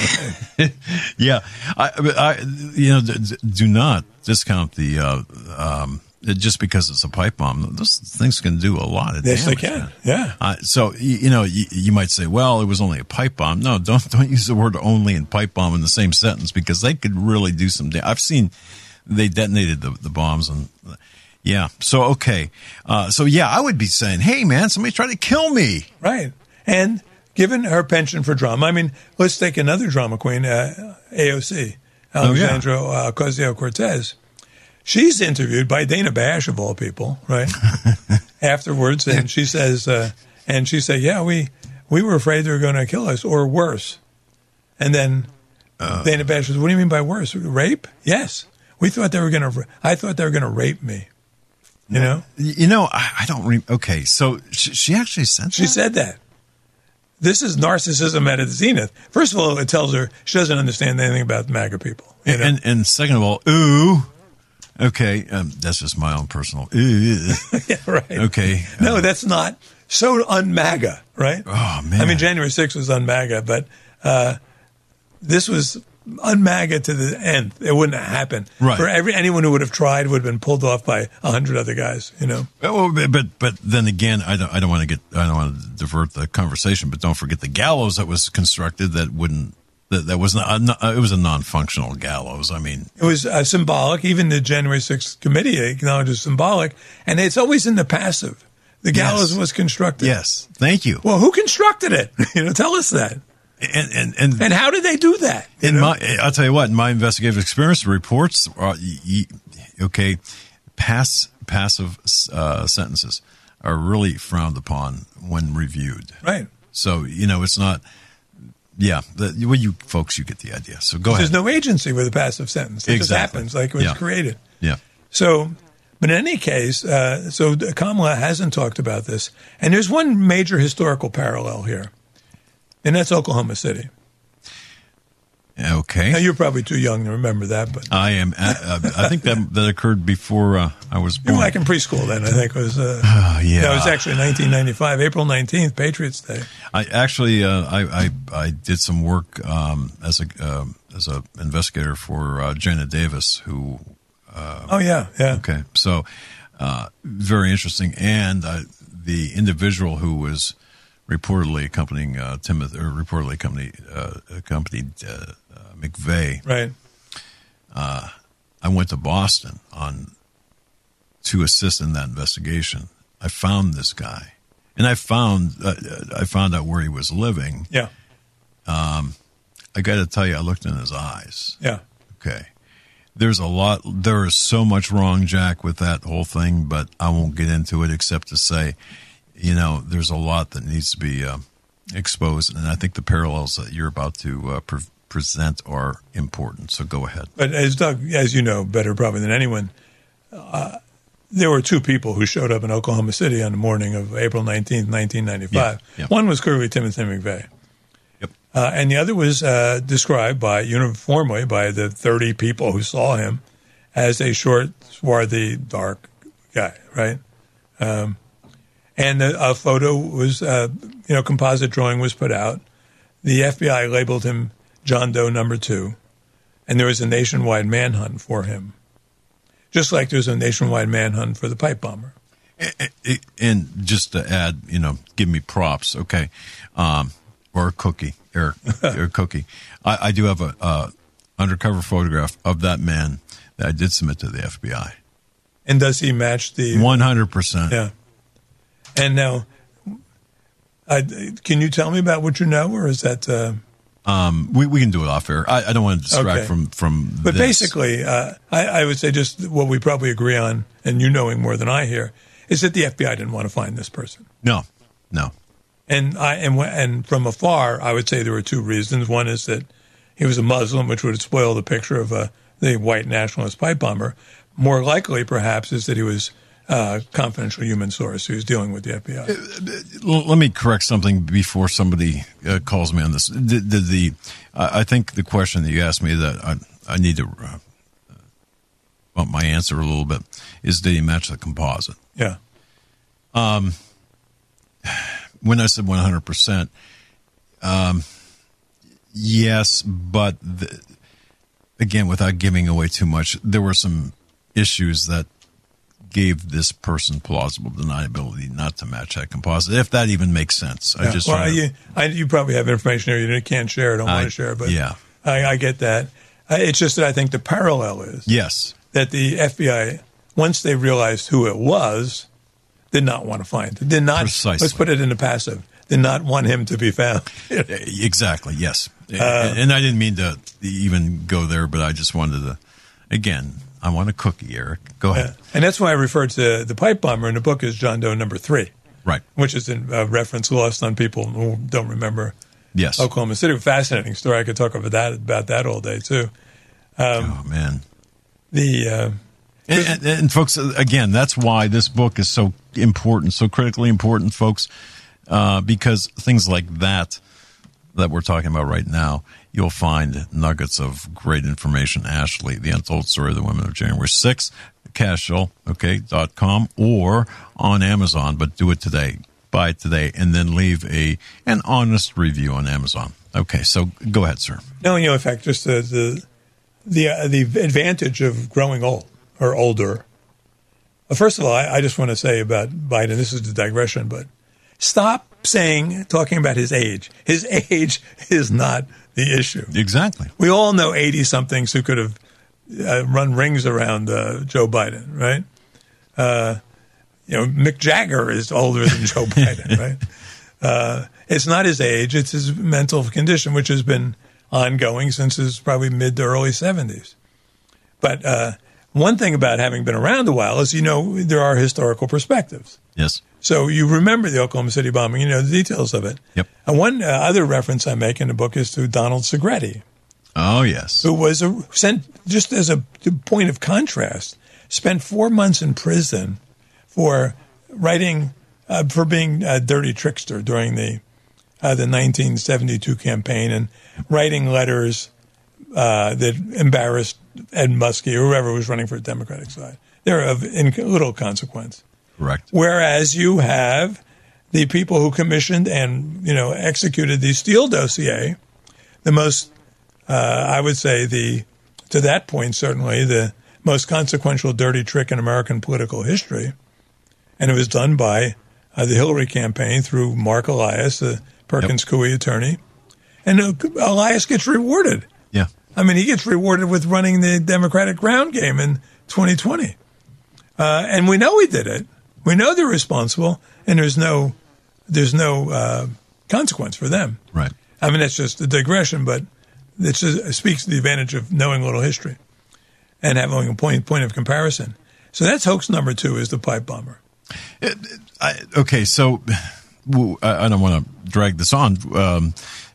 uh, yeah, I, but I, you know, d- d- do not discount the uh, um, just because it's a pipe bomb. Those things can do a lot of yes, damage. they can. Man. Yeah. Uh, so you, you know, you, you might say, "Well, it was only a pipe bomb." No, don't don't use the word "only" and "pipe bomb" in the same sentence, because they could really do some damage. I've seen they detonated the, the bombs, and yeah. So okay, uh, so yeah, I would be saying, "Hey, man, somebody tried to kill me." Right. And given her penchant for drama, I mean, let's take another drama queen, uh, A O C, Alexandra Oh, yeah. uh, Ocasio-Cortez. She's interviewed by Dana Bash, of all people, right? Afterwards, and she says, uh, and she said, "Yeah, we we were afraid they were going to kill us, or worse." And then uh, Dana Bash says, "What do you mean by worse? Rape? Yes, we thought they were going to. I thought they were going to rape me." You know, You know, I, I don't. Re- okay, so she, she actually said she that? said that. This is narcissism at its zenith. First of all, it tells her she doesn't understand anything about MAGA people. You know? And and second of all, ooh, okay, um, that's just my own personal. Ooh. Yeah, right. Okay, No, uh, that's not so un-MAGA, right? Oh man, I mean, January sixth was un-MAGA, but uh, this was un-MAGA to the end. It wouldn't have happened. Right. For every anyone who would have tried would have been pulled off by a hundred other guys. You know. Well, but but then again, I don't I don't want to get I don't want to divert the conversation, but don't forget the gallows that was constructed that wouldn't that, that was not it was a non-functional gallows. I mean, It was uh, symbolic. Even the January sixth committee acknowledged it's symbolic, and it's always in the passive. The gallows Yes. was constructed. yes, thank you. Well, who constructed it? You know, tell us that. And and and, And how did they do that? You in know? my I'll tell you what, in my investigative experience, the reports are y- y- okay. Pass passive uh, sentences are really frowned upon when reviewed. Right. So you know, it's not. Yeah, the, well, you folks, you get the idea. So go There's ahead. no agency with a passive sentence. It just Exactly. happens like it was Yeah. created. Yeah. So, but in any case, uh, so Kamala hasn't talked about this. And there's one major historical parallel here, and that's Oklahoma City. Okay. Now, you're probably too young to remember that, but I am. Uh, I think that that occurred before uh, I was you born. were like in preschool then, I think. It was, uh, Oh, yeah. that was actually nineteen ninety-five, April nineteenth, Patriots Day. I actually uh, I, I I did some work um, as a um, as a investigator for uh, Jenna Davis, who. Oh, yeah, yeah. Okay, so uh, very interesting, and uh, the individual who was reportedly accompanying uh, Timothy, or reportedly accompanied uh, accompanied uh, uh, McVeigh. Right. I went to Boston on to assist in that investigation. I found this guy, and I found uh, I found out where he was living. Yeah, I got to tell you, I looked in his eyes. yeah. Okay, there's a lot. There is so much wrong, Jack, with that whole thing, but I won't get into it except to say, you know, there's a lot that needs to be uh, exposed, and I think the parallels that you're about to uh, pre- present are important. So go ahead. But as Doug, as you know better probably than anyone, uh, there were two people who showed up in Oklahoma City on the morning of April nineteenth, nineteen ninety-five. Yeah, yeah. One was clearly Timothy McVeigh. Yep. Uh, and the other was uh, described by uniformly by the thirty people who saw him as a short, swarthy, dark guy, right? Um, and a, a photo was, uh, you know, composite drawing was put out. The F B I labeled him John Doe number two, and there was a nationwide manhunt for him, just like there was a nationwide manhunt for the pipe bomber. And just to add, you know, give me props, okay, um, or a cookie, or, or a cookie. I, I do have a uh, undercover photograph of that man that I did submit to the F B I. And does he match the one hundred percent? Yeah. And now, I, can you tell me about what you know, or is that? Uh, um, we we can do it off air. I, I don't want to distract okay. from from. But this. basically, uh, I, I would say just what we probably agree on, and you knowing more than I here, is that the F B I didn't want to find this person. No, no. And I and and from afar, I would say there were two reasons. One is that he was a Muslim, which would spoil the picture of a the white nationalist pipe bomber. More likely, perhaps, is that he was a confidential human source who was dealing with the F B I. Let me correct something before somebody uh, calls me on this. The, the, the uh, I think the question that you asked me that I, I need to uh, bump my answer a little bit is, did he match the composite? Yeah. Um. When I said one hundred percent, um, yes, but the, again, without giving away too much, there were some issues that gave this person plausible deniability not to match that composite, if that even makes sense. Yeah. I just well, to, you, I, you probably have information here you can't share, don't I, want to share, but yeah. I, I get that. It's just that I think the parallel is yes that the F B I, once they realized who it was, did not want to find it. Did not. Precisely. Let's put it in the passive. Did not want him to be found. Exactly. Yes. Uh, and I didn't mean to even go there, but I just wanted to. Again, I want a cookie, Eric. Go ahead. Yeah. And that's why I referred to the pipe bomber in the book as John Doe number three. Right. Which is a reference lost on people who don't remember. Yes. Oklahoma City. Fascinating story. I could talk about that about that all day too. Um, oh man. The. Uh, And, and, and folks, again, that's why this book is so important, so critically important, folks, uh, because things like that that we're talking about right now, you'll find nuggets of great information. Ashley, The Untold Story of the Women of January sixth, cashel, okay, dot com, or on Amazon, but do it today. Buy it today, and then leave a an honest review on Amazon. Okay, so go ahead, sir. No, you know, in fact, just the the the, uh, the advantage of growing old. Or older. First of all, I, I just want to say about Biden, this is the digression, but stop saying, talking about his age. His age is not the issue. Exactly. We all know eighty-somethings who could have uh, run rings around uh, Joe Biden, right? Uh, you know, Mick Jagger is older than Joe Biden, right? Uh, it's not his age, it's his mental condition, which has been ongoing since his probably mid to early seventies. But uh, one thing about having been around a while is, you know, there are historical perspectives. Yes. So you remember the Oklahoma City bombing, you know the details of it. Yep. And one uh, other reference I make in the book is to Donald Segretti. Oh, yes. Who was a, sent, just as a point of contrast, spent four months in prison for writing, uh, for being a dirty trickster during the uh, the nineteen seventy-two campaign and writing letters uh, that embarrassed Ed Muskie or whoever was running for the Democratic side. They're of in little consequence. Correct. Whereas you have the people who commissioned and, you know, executed the Steele dossier, the most, uh, I would say, the to that point, certainly, the most consequential dirty trick in American political history. And it was done by uh, the Hillary campaign through Mark Elias, the Perkins yep. Coie attorney. And uh, Elias gets rewarded. Yeah. I mean, he gets rewarded with running the Democratic ground game in twenty twenty. Uh, and we know he did it. We know they're responsible, and there's no there's no uh, consequence for them. Right. I mean, that's just a digression, but it just speaks to the advantage of knowing a little history and having a point point of comparison. So that's hoax number two, is the pipe bomber. It, it, I, okay, so I, I don't want to drag this on, um,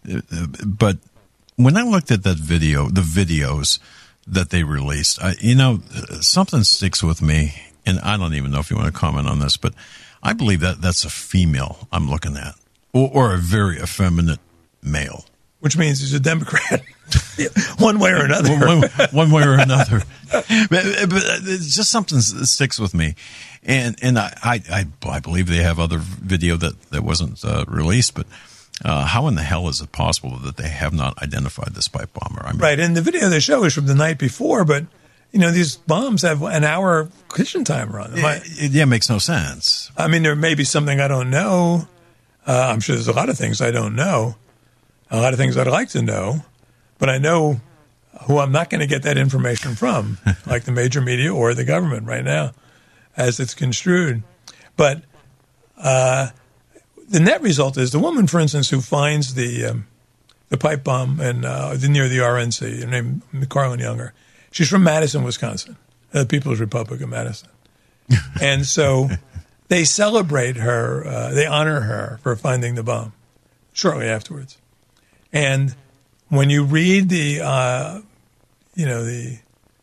but when I looked at that video, the videos that they released, I, you know, something sticks with me. And I don't even know if you want to comment on this, but I believe that that's a female I'm looking at, or, or a very effeminate male. which means he's a Democrat, one way or another. one, one way or another. But, but it's just something that sticks with me. And and I, I, I believe they have other video that, that wasn't uh, released, but uh, how in the hell is it possible that they have not identified this pipe bomber? I mean, right, and the video they show is from the night before, but, you know, these bombs have an hour kitchen timer on them. It, it, yeah, it makes no sense. I mean, there may be something I don't know. Uh, I'm sure there's a lot of things I don't know, a lot of things I'd like to know, but I know who I'm not going to get that information from, like the major media or the government right now, as it's construed. But uh, the net result is the woman, for instance, who finds the um, the pipe bomb in, uh, near the R N C, her name Carlin Younger, she's from Madison, Wisconsin, the People's Republic of Madison. And so they celebrate her, uh, they honor her for finding the bomb shortly afterwards. And when you read the, uh, you know, the,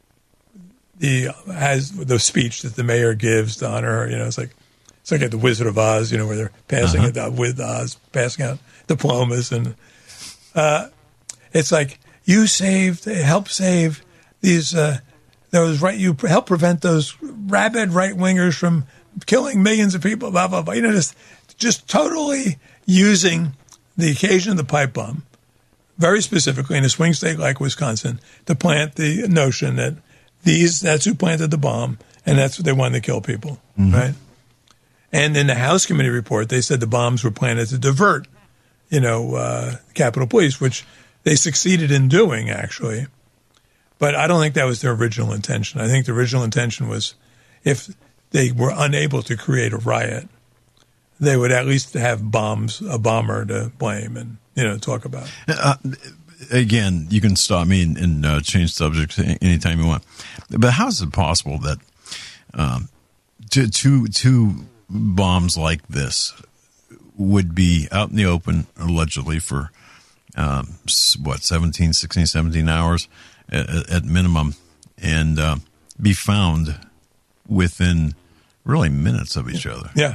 the, has the speech that the mayor gives to honor her, you know, it's like, it's like at the Wizard of Oz, you know, where they're passing uh-huh. it with Oz, passing out diplomas. And uh, it's like, you saved, helped save these, uh, those right, you helped prevent those rabid right wingers from killing millions of people, blah, blah, blah. You know, just, just totally using the occasion of the pipe bomb, very specifically in a swing state like Wisconsin, to plant the notion that these, that's who planted the bomb, and that's what they wanted to kill people, mm-hmm. right? And in the House Committee report, they said the bombs were planted to divert, you know, uh, Capitol Police, which they succeeded in doing, actually. But I don't think that was their original intention. I think the original intention was if they were unable to create a riot, they would at least have bombs, a bomber to blame and, you know, talk about. Uh, again, you can stop me and, and uh, change subjects anytime you want. But how is it possible that um, two, two, two bombs like this would be out in the open, allegedly, for, um, what, seventeen, sixteen, seventeen hours at, at minimum, and uh, be found within really minutes of each other? Yeah.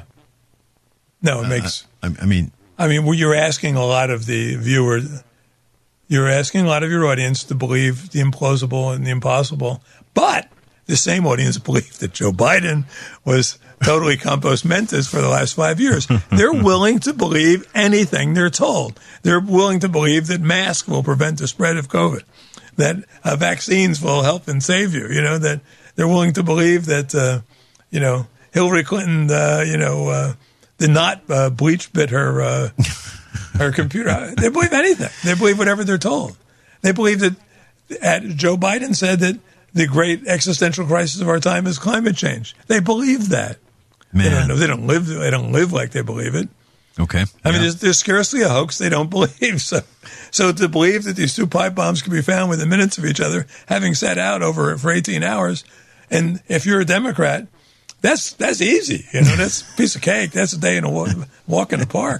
No, it makes. Uh, I, I mean, I mean, well, you're asking a lot of the viewers. You're asking a lot of your audience to believe the implausible and the impossible, but the same audience believed that Joe Biden was totally compos mentis for the last five years. They're willing to believe anything they're told. They're willing to believe that masks will prevent the spread of COVID, that uh, vaccines will help and save you. You know, that they're willing to believe that, uh, you know, Hillary Clinton, uh, you know, uh, did not uh, bleach bit her uh, her computer. They believe anything. They believe whatever they're told. They believe that uh, Joe Biden said that the great existential crisis of our time is climate change. They believe that. Man. They don't know. They don't live. They don't live like they believe it. Okay. I yeah. mean, there's, there's scarcely a hoax they don't believe. So, so to believe that these two pipe bombs can be found within minutes of each other, having sat out over for eighteen hours, and if you're a Democrat, that's that's easy. You know, that's a piece of cake. That's a day in a walk, walk in the park,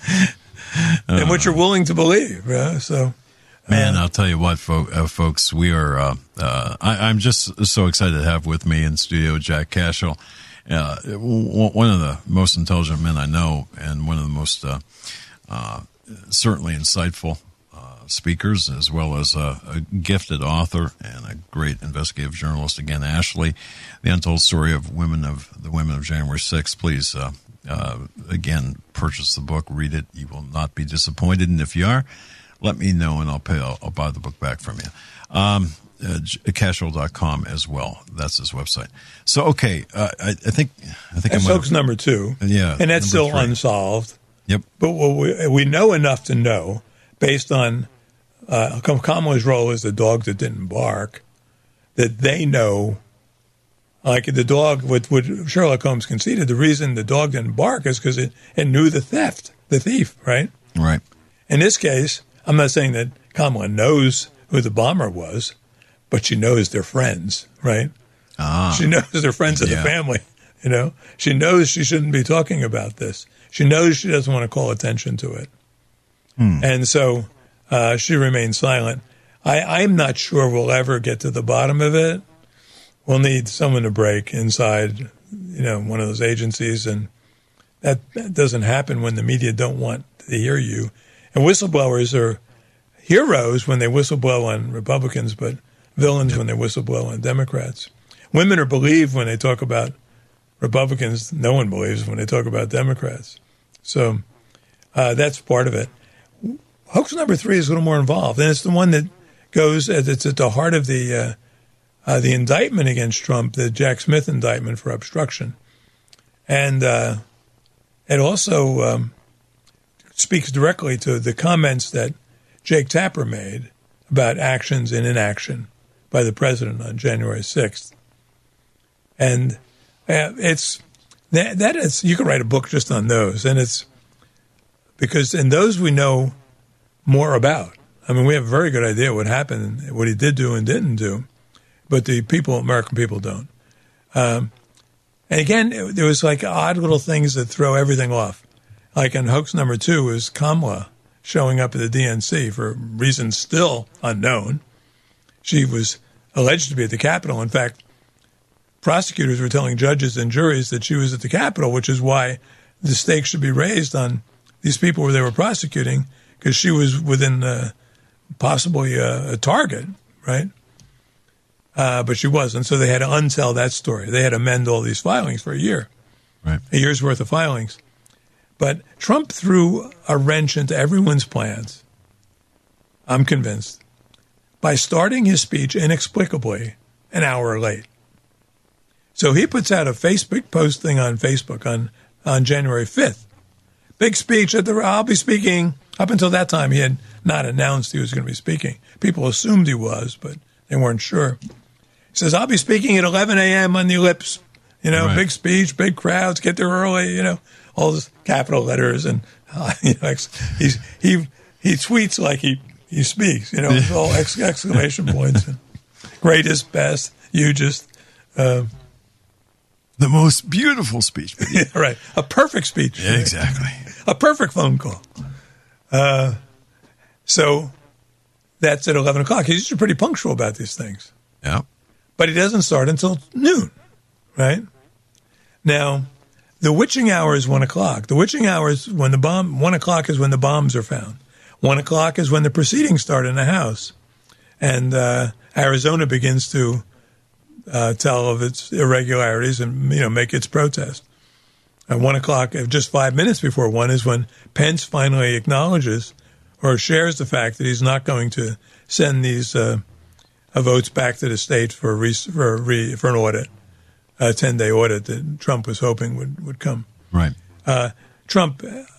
and uh, what you're willing to believe. Yeah? So. Man, I'll tell you what, fo- uh, folks, we are, uh, uh, I, I'm just so excited to have with me in studio Jack Cashill, uh, w- one of the most intelligent men I know and one of the most uh, uh, certainly insightful uh, speakers, as well as a, a gifted author and a great investigative journalist. Again, Ashley, The Untold Story of Women of the Women of January sixth. Please, uh, uh, again, purchase the book, read it. You will not be disappointed. And if you are, let me know, and I'll pay. I'll, I'll buy the book back from you. Um, uh, Cashill dot com as well. That's his website. So, okay, uh, I, I think I think that's I'm hoax number two. Yeah, and that's still three. unsolved. Yep. But we we know enough to know, based on uh, Kamala's role as the dog that didn't bark, that they know. Like the dog, what, what Sherlock Holmes conceded, the reason the dog didn't bark is because it, it knew the theft, the thief, right? Right. In this case, I'm not saying that Kamala knows who the bomber was, but she knows they're friends, right? Ah, she knows they're friends of yeah. the family, you know? She knows she shouldn't be talking about this. She knows she doesn't want to call attention to it. Hmm. And so uh, she remains silent. I, I'm not sure we'll ever get to the bottom of it. We'll need someone to break inside, you know, one of those agencies, and that, that doesn't happen when the media don't want to hear you. And whistleblowers are heroes when they whistleblow on Republicans, but villains when they whistleblow on Democrats. Women are believed when they talk about Republicans. No one believes when they talk about Democrats. So uh, that's part of it. Hoax number three is a little more involved, and it's the one that goes, it's at the heart of the uh, uh, the indictment against Trump, the Jack Smith indictment for obstruction. And uh, it also um, speaks directly to the comments that Jake Tapper made about actions and inaction by the president on January sixth. And uh, it's that, that is, you could write a book just on those. And it's because in those we know more about. I mean, we have a very good idea what happened, what he did do and didn't do, but the people, American people don't. Um, and again, it, there was like odd little things that throw everything off. Like in hoax number two is Kamala showing up at the D N C for reasons still unknown. She was alleged to be at the Capitol. In fact, prosecutors were telling judges and juries that she was at the Capitol, which is why the stakes should be raised on these people where they were prosecuting, because she was within uh, possibly a, a target, right? Uh, but she wasn't, so they had to untell that story. They had to amend all these filings for a year, right? A year's worth of filings. But Trump threw a wrench into everyone's plans, I'm convinced, by starting his speech inexplicably an hour late. So he puts out a Facebook post thing on Facebook on, on January fifth. Big speech at the, I'll be speaking. Up until that time, he had not announced he was going to be speaking. People assumed he was, but they weren't sure. He says, I'll be speaking at eleven a.m. on the Ellipse. You know, right. Big speech, big crowds, get there early, you know, all those capital letters. And uh, you know, he's, he he tweets like he, he speaks, you know, with all ex- exclamation points. And greatest, best, hugest. Uh, the most beautiful speech. Yeah, right. A perfect speech. Yeah, exactly. A perfect phone call. Uh, so that's at eleven o'clock. He's usually pretty punctual about these things. Yeah. But he doesn't start until noon, right? Now, the witching hour is one o'clock. The witching hour is when the bomb, one o'clock is when the bombs are found. One o'clock is when the proceedings start in the House. And uh, Arizona begins to uh, tell of its irregularities and, you know, make its protest. At one o'clock, just five minutes before one, is when Pence finally acknowledges or shares the fact that he's not going to send these uh, votes back to the state for a re- for, a re- for an audit, a ten-day audit that Trump was hoping would, would come. Right. Uh, Trump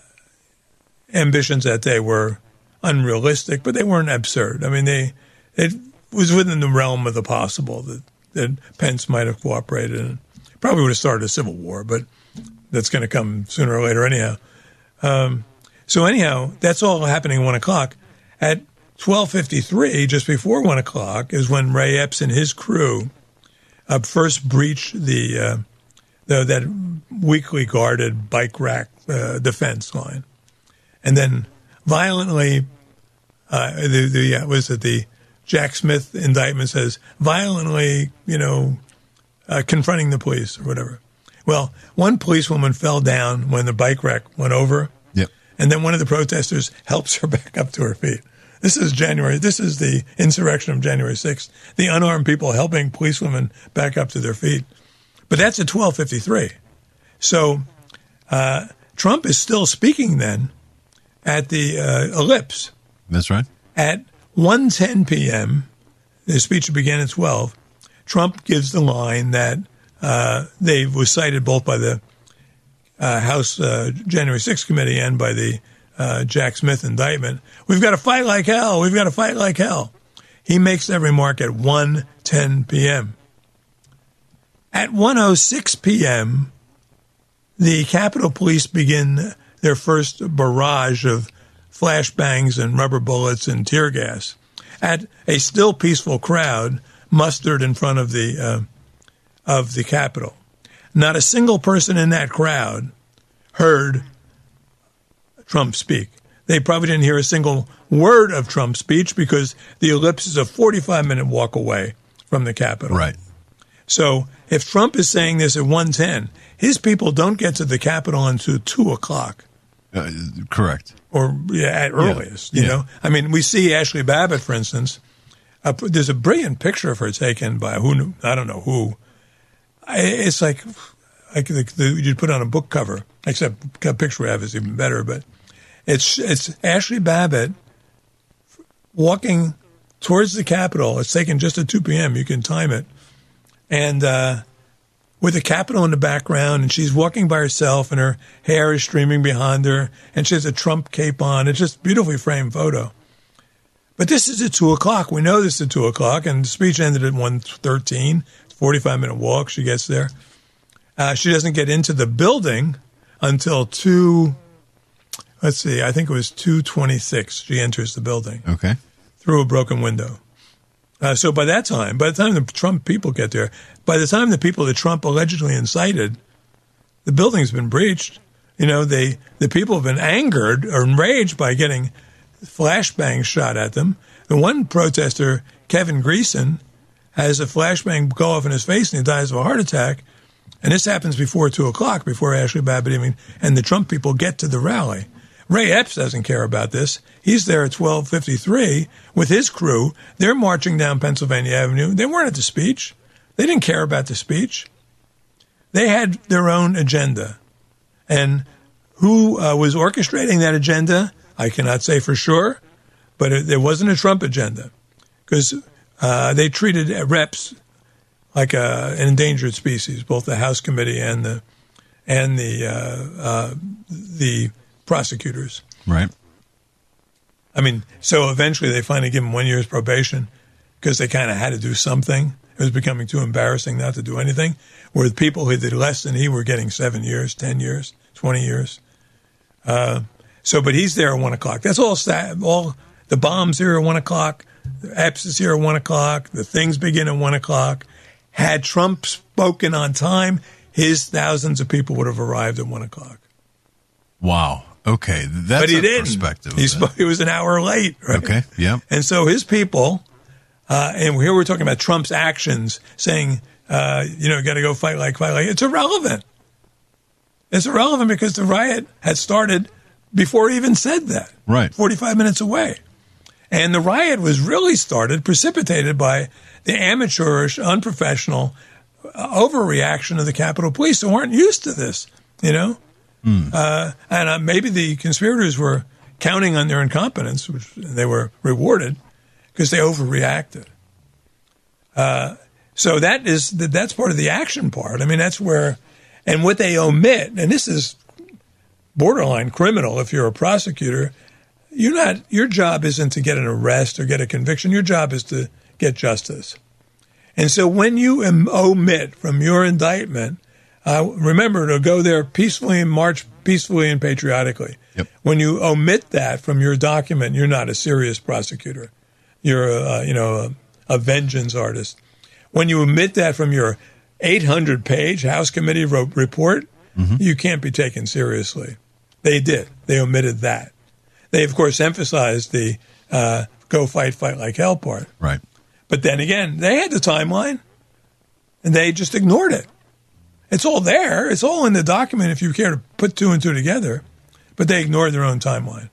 ambitions that day were unrealistic, but they weren't absurd. I mean, they it was within the realm of the possible that, that Pence might have cooperated and probably would have started a civil war, but that's going to come sooner or later anyhow. Um, so anyhow, that's all happening at one o'clock. At twelve fifty-three, just before one o'clock, is when Ray Epps and his crew uh, first breached the, uh, the that weakly guarded bike rack uh, defense line, and then violently, uh, the, the uh, was it the Jack Smith indictment says violently, you know, uh, confronting the police or whatever. Well, one policewoman fell down when the bike rack went over, yep. And then one of the protesters helps her back up to her feet. This is January. This is the insurrection of January sixth. The unarmed people helping policewomen back up to their feet. But that's at twelve fifty-three. So uh, Trump is still speaking then at the uh, Ellipse. That's right. At one ten p.m., the speech began at twelve, Trump gives the line that uh, they was cited both by the uh, House uh, January sixth committee and by the uh, Jack Smith indictment. We've got to fight like hell. We've got to fight like hell. He makes that remark at one ten p.m. At one oh six p.m., the Capitol Police begin their first barrage of flashbangs and rubber bullets and tear gas at a still peaceful crowd mustered in front of the uh, of the Capitol. Not a single person in that crowd heard Trump speak. They probably didn't hear a single word of Trump's speech because the Ellipse is a forty-five minute walk away from the Capitol. Right. So if Trump is saying this at one ten, his people don't get to the Capitol until two o'clock. Uh, correct. Or yeah, at earliest, yeah. you yeah. know. I mean, we see Ashley Babbitt, for instance. Uh, there's a brilliant picture of her taken by who knew, I don't know who. I, it's like like the, the, you put on a book cover. Except the picture we have is even better. But it's it's Ashley Babbitt walking towards the Capitol. It's taken just at two p.m. You can time it, and uh, with the Capitol in the background, and she's walking by herself, and her hair is streaming behind her, and she has a Trump cape on. It's just a beautifully framed photo. But this is at two o'clock. We know this is at two o'clock, and the speech ended at one thirteen. forty-five minute walk. She gets there. Uh, she doesn't get into the building until two. Let's see. I think it was two twenty-six. She enters the building. Okay. Through a broken window. Uh, so by that time, by the time the Trump people get there, by the time the people that Trump allegedly incited, the building's been breached. You know, they the people have been angered or enraged by getting flashbangs shot at them. The one protester, Kevin Greeson, has a flashbang go off in his face and he dies of a heart attack. And this happens before two o'clock, before Ashley Babbitt even, and the Trump people get to the rally. Ray Epps doesn't care about this. He's there at twelve fifty-three with his crew. They're marching down Pennsylvania Avenue. They weren't at the speech. They didn't care about the speech. They had their own agenda. And who uh, was orchestrating that agenda, I cannot say for sure, but it, it wasn't a Trump agenda because uh, they treated reps like a, an endangered species, both the House committee and the and the uh, uh, the prosecutors. Right. I mean, so eventually they finally give him one year's probation because they kind of had to do something. It was becoming too embarrassing not to do anything. Where the people who did less than he were getting seven years, ten years, twenty years. Uh, so, but he's there at one o'clock. That's all. All the bombs here at one o'clock. Epps is here at one o'clock. The things begin at one o'clock. Had Trump spoken on time, his thousands of people would have arrived at one o'clock. Wow. Okay, that's but he a didn't. Perspective. He, spoke, he was an hour late. Right? Okay. Yeah. And so his people, uh, and here we're talking about Trump's actions, saying, uh, you know, got to go fight like fight like. It's irrelevant. It's irrelevant because the riot had started before he even said that. Right. forty-five minutes away. And the riot was really started, precipitated by the amateurish, unprofessional overreaction of the Capitol Police who weren't used to this, you know? Mm. Uh, and uh, maybe the conspirators were counting on their incompetence, which they were rewarded because they overreacted. Uh, so that is that's part of the action part. I mean, that's where, and what they omit, and this is borderline criminal if you're a prosecutor. You're not. Your job isn't to get an arrest or get a conviction. Your job is to get justice. And so when you omit from your indictment, uh, remember to go there peacefully and march peacefully and patriotically. Yep. When you omit that from your document, you're not a serious prosecutor. You're, a, you know, a, a vengeance artist. When you omit that from your eight hundred page House Committee report, mm-hmm. you can't be taken seriously. They did. They omitted that. They, of course, emphasized the uh, go fight, fight like hell part. Right. But then again, they had the timeline, and they just ignored it. It's all there. It's all in the document if you care to put two and two together. But they ignored their own timeline.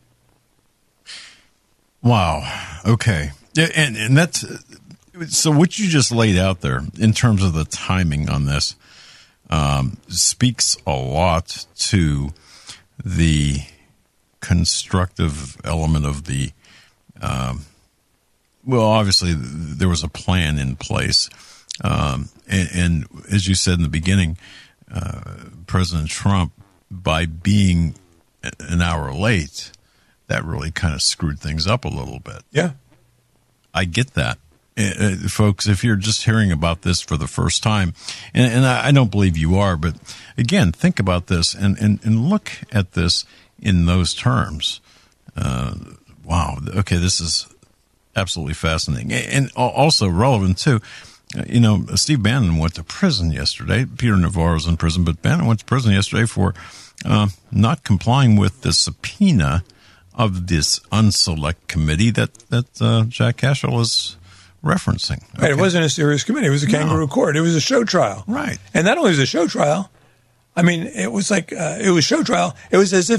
Wow. Okay. And, and that's so what you just laid out there in terms of the timing on this um, speaks a lot to the constructive element of the um, well, obviously there was a plan in place. Um, and, and as you said in the beginning, uh, President Trump, by being an hour late, that really kind of screwed things up a little bit. Yeah. I get that. Uh, folks, if you're just hearing about this for the first time, and, and I, I don't believe you are, but again, think about this and, and, and look at this in those terms. Uh, wow. Okay, this is absolutely fascinating. And also relevant, too. You know, Steve Bannon went to prison yesterday. Peter Navarro's in prison, but Bannon went to prison yesterday for uh, not complying with the subpoena of this unselect committee that, that uh, Jack Cashel is referencing. Okay. Right, it wasn't a serious committee. It was a kangaroo no. court. It was a show trial. Right. And not only was it a show trial, I mean, it was like, uh, it was show trial. It was as if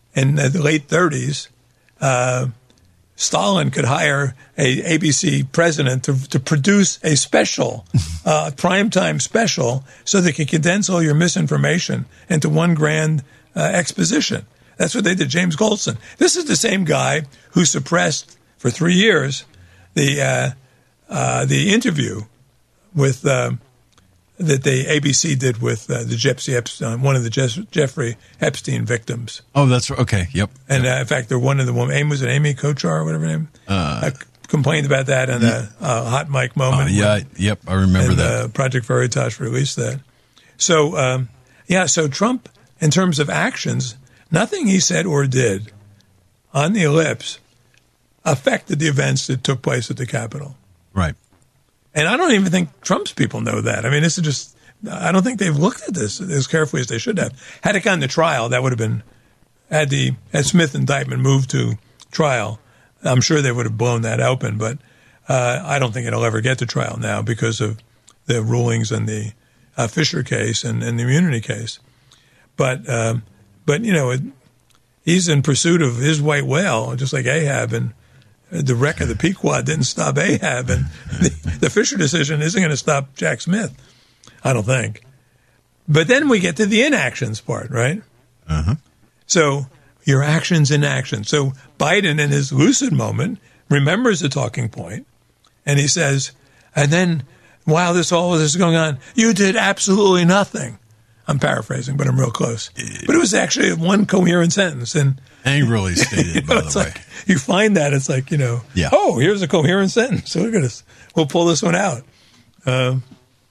in the late thirties, uh, Stalin could hire a A B C president to, to produce a special, uh, primetime special, so they could condense all your misinformation into one grand uh, exposition. That's what they did. James Goldstein. This is the same guy who suppressed for three years the uh, uh, the interview with uh, that the A B C did with uh, the Jeffrey Epstein, one of the Je- Jeffrey Epstein victims. Oh, that's okay. Yep. And yep. Uh, in fact, the one of the woman, Amy, was it Amy Kochar or whatever her name? Uh, uh, complained about that in a uh, hot mic moment. Uh, yeah. When, yep. I remember and, that. Uh, Project Veritas released that. So um, yeah. So Trump, in terms of actions, nothing he said or did on the ellipse affected the events that took place at the Capitol. Right. And I don't even think Trump's people know that. I mean, this is just, I don't think they've looked at this as carefully as they should have. Had it gone to trial, that would have been, had the had Smith indictment moved to trial, I'm sure they would have blown that open. But uh, I don't think it'll ever get to trial now because of the rulings in the uh, Fisher case and, and the immunity case. But, um, but you know, it, he's in pursuit of his white whale, just like Ahab, and the wreck of the Pequod didn't stop Ahab, and the, the Fisher decision isn't going to stop Jack Smith, I don't think. But then we get to the inactions part, right? Uh-huh. So your actions in action. So Biden, in his lucid moment, remembers the talking point, and he says, and then while this all this is going on, you did absolutely nothing. I'm paraphrasing, but I'm real close. But it was actually one coherent sentence, and angrily stated, by know, the it's way. Like, you find that it's like, you know, yeah. oh, here's a coherent sentence. So look at this. We'll pull this one out. Um,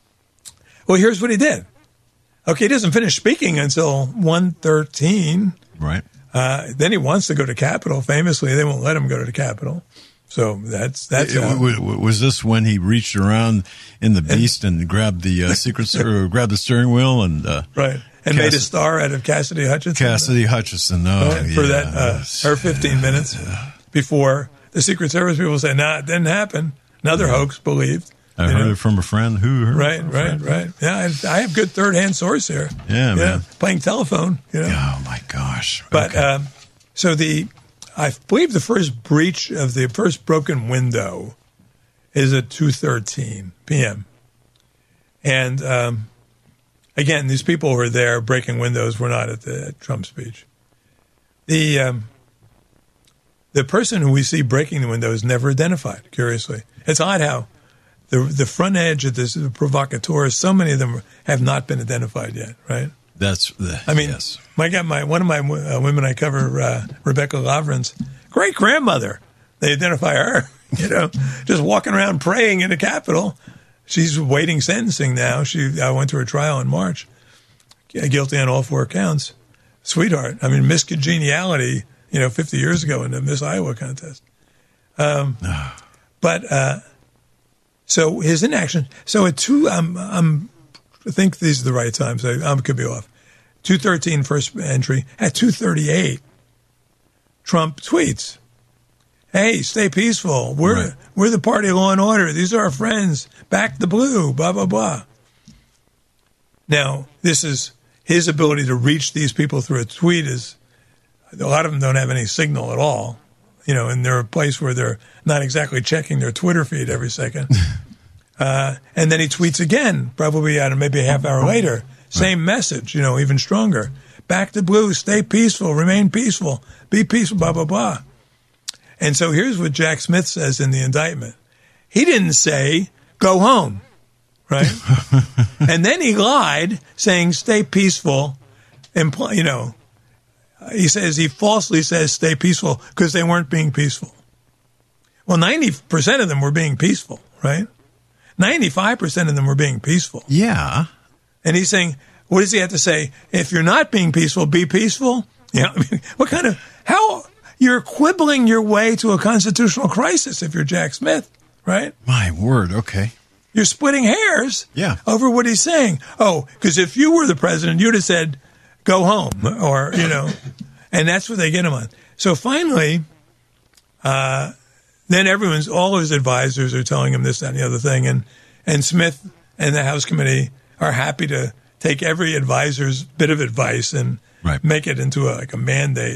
well, here's what he did. Okay, he doesn't finish speaking until one thirteen. Right. Uh, then he wants to go to Capitol. Famously, they won't let him go to the Capitol. So that's that's. It, it, was this when he reached around in the beast and, and grabbed the uh, secret or grabbed the steering wheel and uh, right and Cass- made a star out of Cassidy Hutchinson? Cassidy Hutchinson, oh, right? yeah. For that uh, her fifteen minutes before the Secret Service people say, "Nah, it didn't happen." Another yeah. hoax believed. I heard know? it from a friend who heard right, it from a right, friend. right. Yeah, I, I have good third hand source here. Yeah, yeah, man, playing telephone. You know? Oh my gosh! But okay. um, so the. I believe the first breach of the first broken window is at two thirteen p.m. And um, again, these people who were there breaking windows were not at the at Trump speech. The um, the person who we see breaking the window is never identified, curiously. It's odd how the the front edge of this the provocateurs, so many of them have not been identified yet, right? That's the, I mean, yes. my God, my one of my uh, women I cover, uh, Rebecca Lavrin's great grandmother. They identify her, you know, just walking around praying in the Capitol. She's waiting sentencing now. She I went to her trial in March, guilty on all four counts. Sweetheart, I mean, miscongeniality, you know, fifty years ago in the Miss Iowa contest. Um, but uh, so his inaction. So at two, I'm I'm. I think these are the right times. I, I could be off. two thirteen first entry. At two thirty-eight, Trump tweets, hey, stay peaceful. We're right. we're the party of law and order. These are our friends. Back the blue, blah, blah, blah. Now, this is his ability to reach these people through a tweet is, a lot of them don't have any signal at all. You know, and they're a place where they're not exactly checking their Twitter feed every second. Uh, and then he tweets again, probably uh, maybe a half hour later. Same right. message, you know, even stronger. Back to blue, stay peaceful, remain peaceful, be peaceful, blah, blah, blah. And so here's what Jack Smith says in the indictment. He didn't say, go home, right? And then he lied, saying, stay peaceful. Impl- you know, he says, he falsely says, stay peaceful because they weren't being peaceful. Well, ninety percent of them were being peaceful, right? ninety-five percent of them were being peaceful. Yeah. And he's saying, what does he have to say? If you're not being peaceful, be peaceful? You know, I mean, what kind of, how, you're quibbling your way to a constitutional crisis if you're Jack Smith, right? My word, okay. You're splitting hairs yeah. over what he's saying. Oh, because if you were the president, you'd have said, go home, or, you know, and that's what they get him on. So finally, uh, then everyone's, all of his advisors are telling him this, that, and the other thing. And, and Smith and the House committee are happy to take every advisor's bit of advice and right. make it into a, like a mandate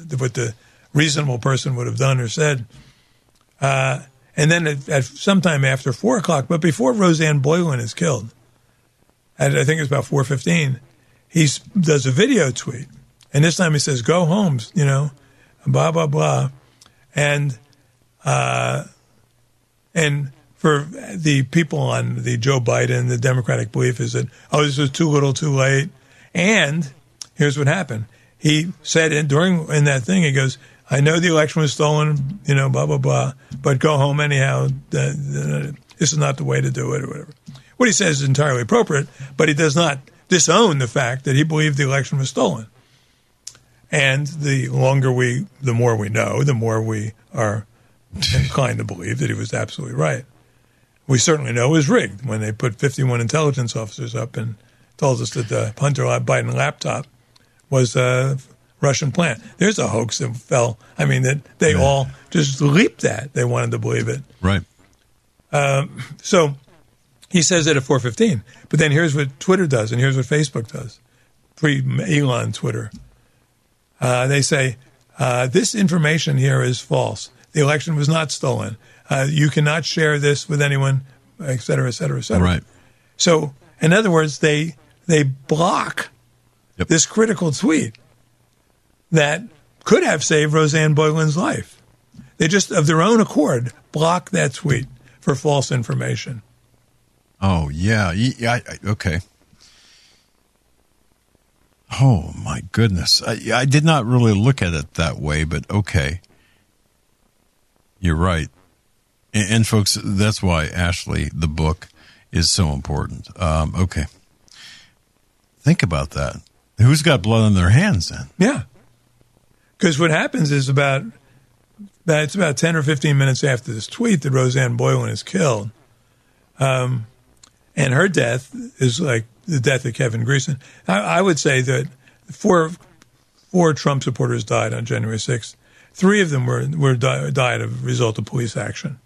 what the reasonable person would have done or said. Uh, and then at, at sometime after four o'clock, but before Roseanne Boylan is killed, at, I think it's about four fifteen, he does a video tweet. And this time he says, go home, you know, blah, blah, blah. And, uh, and for the people on the Joe Biden, the Democratic belief is that, oh, this was too little, too late. And here's what happened. He said in, during in that thing, he goes, I know the election was stolen, you know, blah, blah, blah, but go home anyhow. This is not the way to do it or whatever. What he says is entirely appropriate, but he does not disown the fact that he believed the election was stolen. And the longer we, the more we know, the more we are inclined to believe that he was absolutely right. We certainly know it was rigged when they put fifty-one intelligence officers up and told us that the Hunter Biden laptop was a Russian plant. There's a hoax that fell. I mean, that they yeah. all just leaped at. They wanted to believe it. Right. Um, so he says that at four fifteen. But then here's what Twitter does, and here's what Facebook does. Pre-Elon Twitter. Uh, they say, uh, this information here is false. The election was not stolen. Uh, you cannot share this with anyone, et cetera, et cetera, et cetera. Right. So, in other words, they they block yep. this critical tweet that could have saved Roseanne Boylan's life. They just, of their own accord, block that tweet for false information. Oh, yeah. yeah I, okay. Oh, my goodness. I, I did not really look at it that way, but okay. You're right. And, and folks, that's why Ashley, the book, is so important. Um, okay. Think about that. Who's got blood on their hands then? Yeah. Because what happens is about, about, it's about ten or fifteen minutes after this tweet that Roseanne Boylan is killed. Um, and her death is like the death of Kevin Greason. I, I would say that four, four Trump supporters died on January sixth. Three of them were, were di- died as a result of police action.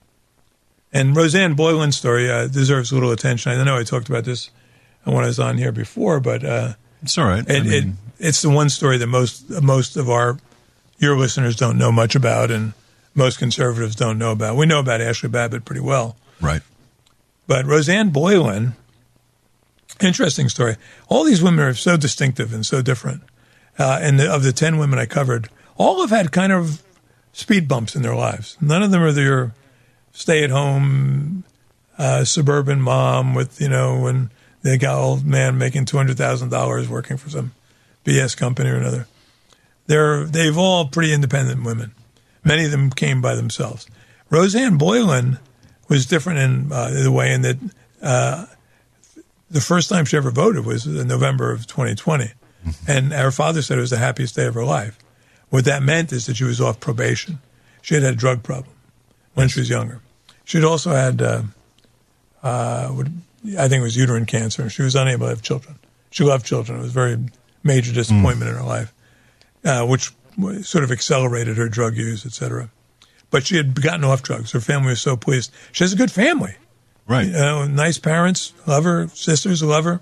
And Roseanne Boylan's story uh, deserves a little attention. I know I talked about this when I was on here before, but uh, it's all right. It, I mean, it, it's the one story that most most of our your listeners don't know much about, and most conservatives don't know about. We know about Ashley Babbitt pretty well, right? But Roseanne Boylan, interesting story. All these women are so distinctive and so different. Uh, and the, of the ten women I covered, all have had kind of speed bumps in their lives. None of them are your stay-at-home uh, suburban mom with, you know, when they got old man making two hundred thousand dollars working for some B S company or another. They're, they've all pretty independent women. Many of them came by themselves. Roseanne Boylan was different in uh, the way in that uh, the first time she ever voted was in November of twenty twenty. Mm-hmm. And her father said it was the happiest day of her life. What that meant is that she was off probation. She had had a drug problem when she was younger. She had also had, uh, uh, what, I think it was uterine cancer. She was unable to have children. She loved children. It was a very major disappointment mm. in her life, uh, which sort of accelerated her drug use, et cetera. But she had gotten off drugs. Her family was so pleased. She has a good family. Right. You know, nice parents, love her, sisters who love her.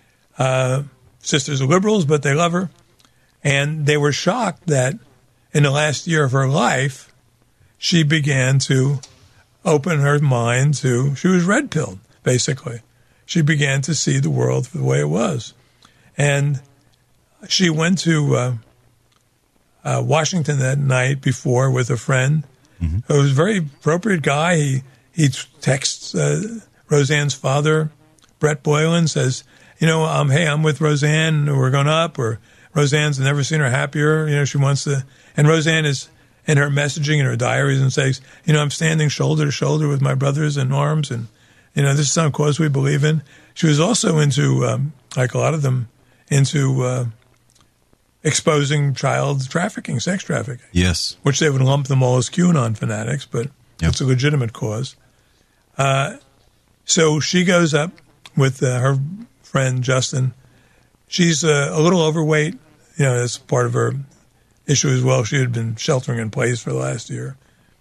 Uh, sisters are liberals, but they love her. And they were shocked that in the last year of her life, she began to open her mind to, she was red-pilled, basically. She began to see the world the way it was. And she went to uh, uh, Washington that night before with a friend. Mm-hmm. It was a very appropriate guy. He he texts uh, Roseanne's father, Brett Boylan, says, you know, um, hey, I'm with Roseanne. We're going up. Or Roseanne's never seen her happier. You know, she wants to. And Roseanne is in her messaging in her diaries and says, you know, I'm standing shoulder to shoulder with my brothers in arms, and you know, this is some cause we believe in. She was also into, um, like a lot of them, into uh, exposing child trafficking, sex trafficking. Yes. Which they would lump them all as QAnon fanatics, but yep. It's a legitimate cause. Uh, so she goes up with uh, her friend Justin. She's uh, a little overweight. You know, that's part of her issue as well. She had been sheltering in place for the last year.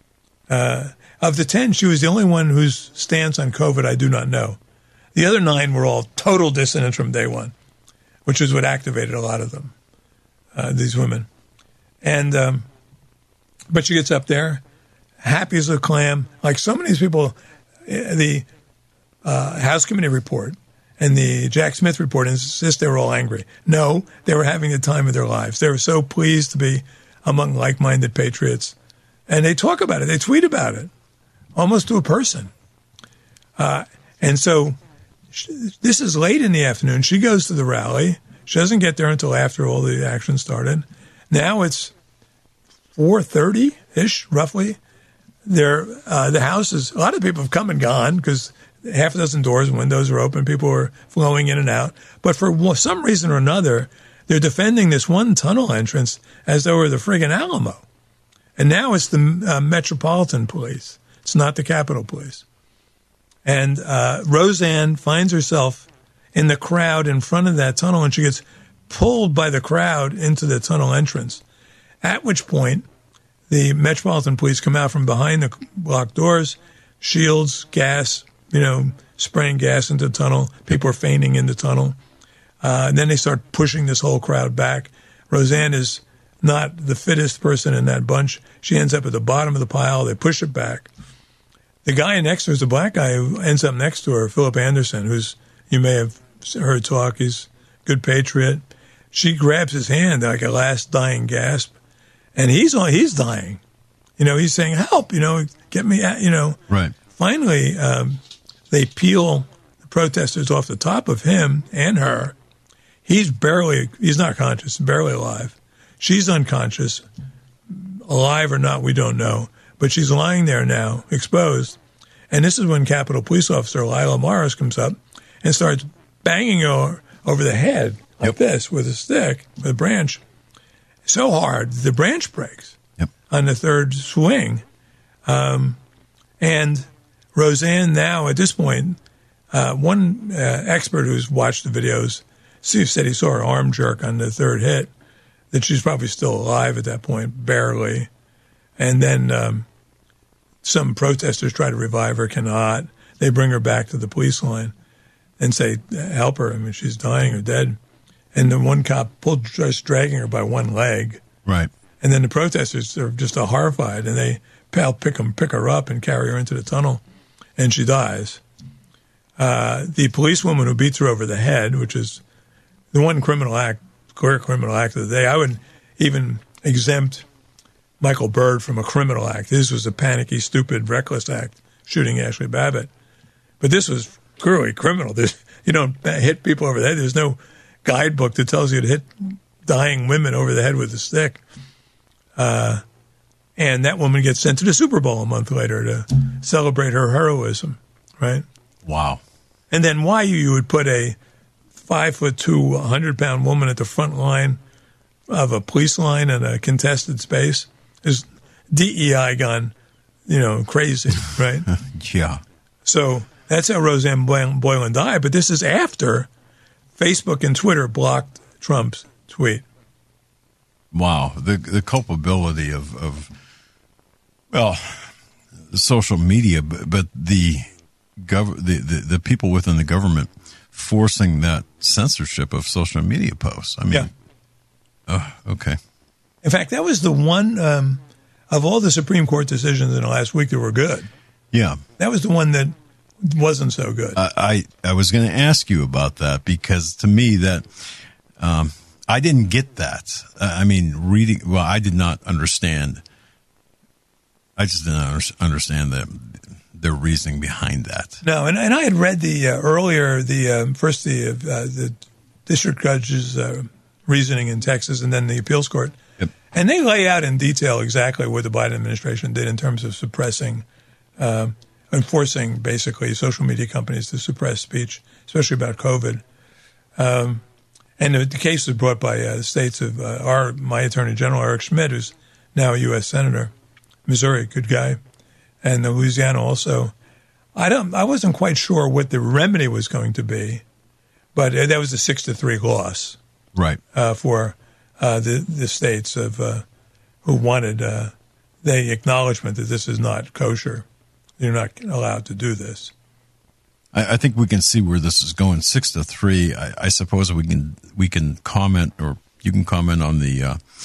Uh, of the ten, she was the only one whose stance on COVID I do not know. The other nine were all total dissonance from day one, which is what activated a lot of them, uh, these women. And um, but she gets up there, happy as a clam. Like so many of these people, the uh, House Committee report and the Jack Smith report insist they were all angry. No, they were having the time of their lives. They were so pleased to be among like-minded patriots. And they talk about it. They tweet about it, almost to a person. Uh, and so she, this is late in the afternoon. She goes to the rally. She doesn't get there until after all the action started. Now it's four thirty-ish, roughly. There, uh, the house is, a lot of people have come and gone because half a dozen doors and windows are open. People are flowing in and out. But for some reason or another, they're defending this one tunnel entrance as though it were the friggin' Alamo. And now it's the uh, Metropolitan Police. It's not the Capitol Police. And uh, Roseanne finds herself in the crowd in front of that tunnel, and she gets pulled by the crowd into the tunnel entrance, at which point the Metropolitan Police come out from behind the locked doors, shields, gas, you know, spraying gas into the tunnel. People are fainting in the tunnel. Uh, and then they start pushing this whole crowd back. Roseanne is not the fittest person in that bunch. She ends up at the bottom of the pile. They push it back. The guy next to her is a black guy who ends up next to her, Philip Anderson, who's, you may have heard talk. He's a good patriot. She grabs his hand like a last dying gasp, and he's on, he's dying. You know, he's saying, help, you know, get me out, you know. Right. Finally, um, they peel the protesters off the top of him and her. He's barely, he's not conscious, barely alive. She's unconscious. Alive or not, we don't know. But she's lying there now, exposed. And this is when Capitol Police Officer Lila Morris comes up and starts banging her over the head like yep. this with a stick, with a branch, so hard the branch breaks yep. on the third swing. Um, and Roseanne now, at this point, uh, one uh, expert who's watched the videos Steve said he saw her arm jerk on the third hit, that she's probably still alive at that point, barely. And then um, some protesters try to revive her, cannot. They bring her back to the police line and say, help her. I mean, she's dying or dead. And then one cop pulled, just dragging her by one leg. Right. And then the protesters are just horrified, and they pick, them, pick her up and carry her into the tunnel, and she dies. Uh, the policewoman who beats her over the head, which is the one criminal act, clear criminal act of the day, I would even exempt Michael Byrd from a criminal act. This was a panicky, stupid, reckless act, shooting Ashley Babbitt. But this was clearly criminal. There's, you don't hit people over the head. There's no guidebook that tells you to hit dying women over the head with a stick. Uh, and that woman gets sent to the Super Bowl a month later to celebrate her heroism, right? Wow. And then why you would put a five foot two, hundred pound woman at the front line of a police line in a contested space is D E I gone, you know, crazy, right? Yeah. So that's how Roseanne Boylan died. But this is after Facebook and Twitter blocked Trump's tweet. Wow. The the culpability of, of well, social media, but, but the, gov- the, the the people within the government forcing that censorship of social media posts. I mean, yeah. Oh, okay. In fact, that was the one um, of all the Supreme Court decisions in the last week that were good. Yeah. That was the one that wasn't so good. I, I, I was going to ask you about that because to me that um, I didn't get that. Uh, I mean, reading, well, I did not understand. I just didn't understand the, the reasoning behind that. No, and, and I had read the uh, earlier, the um, first the, uh, the district judge's uh, reasoning in Texas and then the appeals court. Yep. And they lay out in detail exactly what the Biden administration did in terms of suppressing, uh, enforcing basically social media companies to suppress speech, especially about COVID. Um, and the, the case was brought by uh, the states of uh, our my Attorney General, Eric Schmidt, who's now a U S Senator, Missouri, good guy, and the Louisiana also. I don't. I wasn't quite sure what the remedy was going to be, but uh, that was a six to three loss. Right. Uh, for uh, the the states of uh, who wanted uh, the acknowledgement that this is not kosher. You're not allowed to do this. I, I think we can see where this is going. Six to three. I, I suppose we can we can comment, or you can comment on the uh,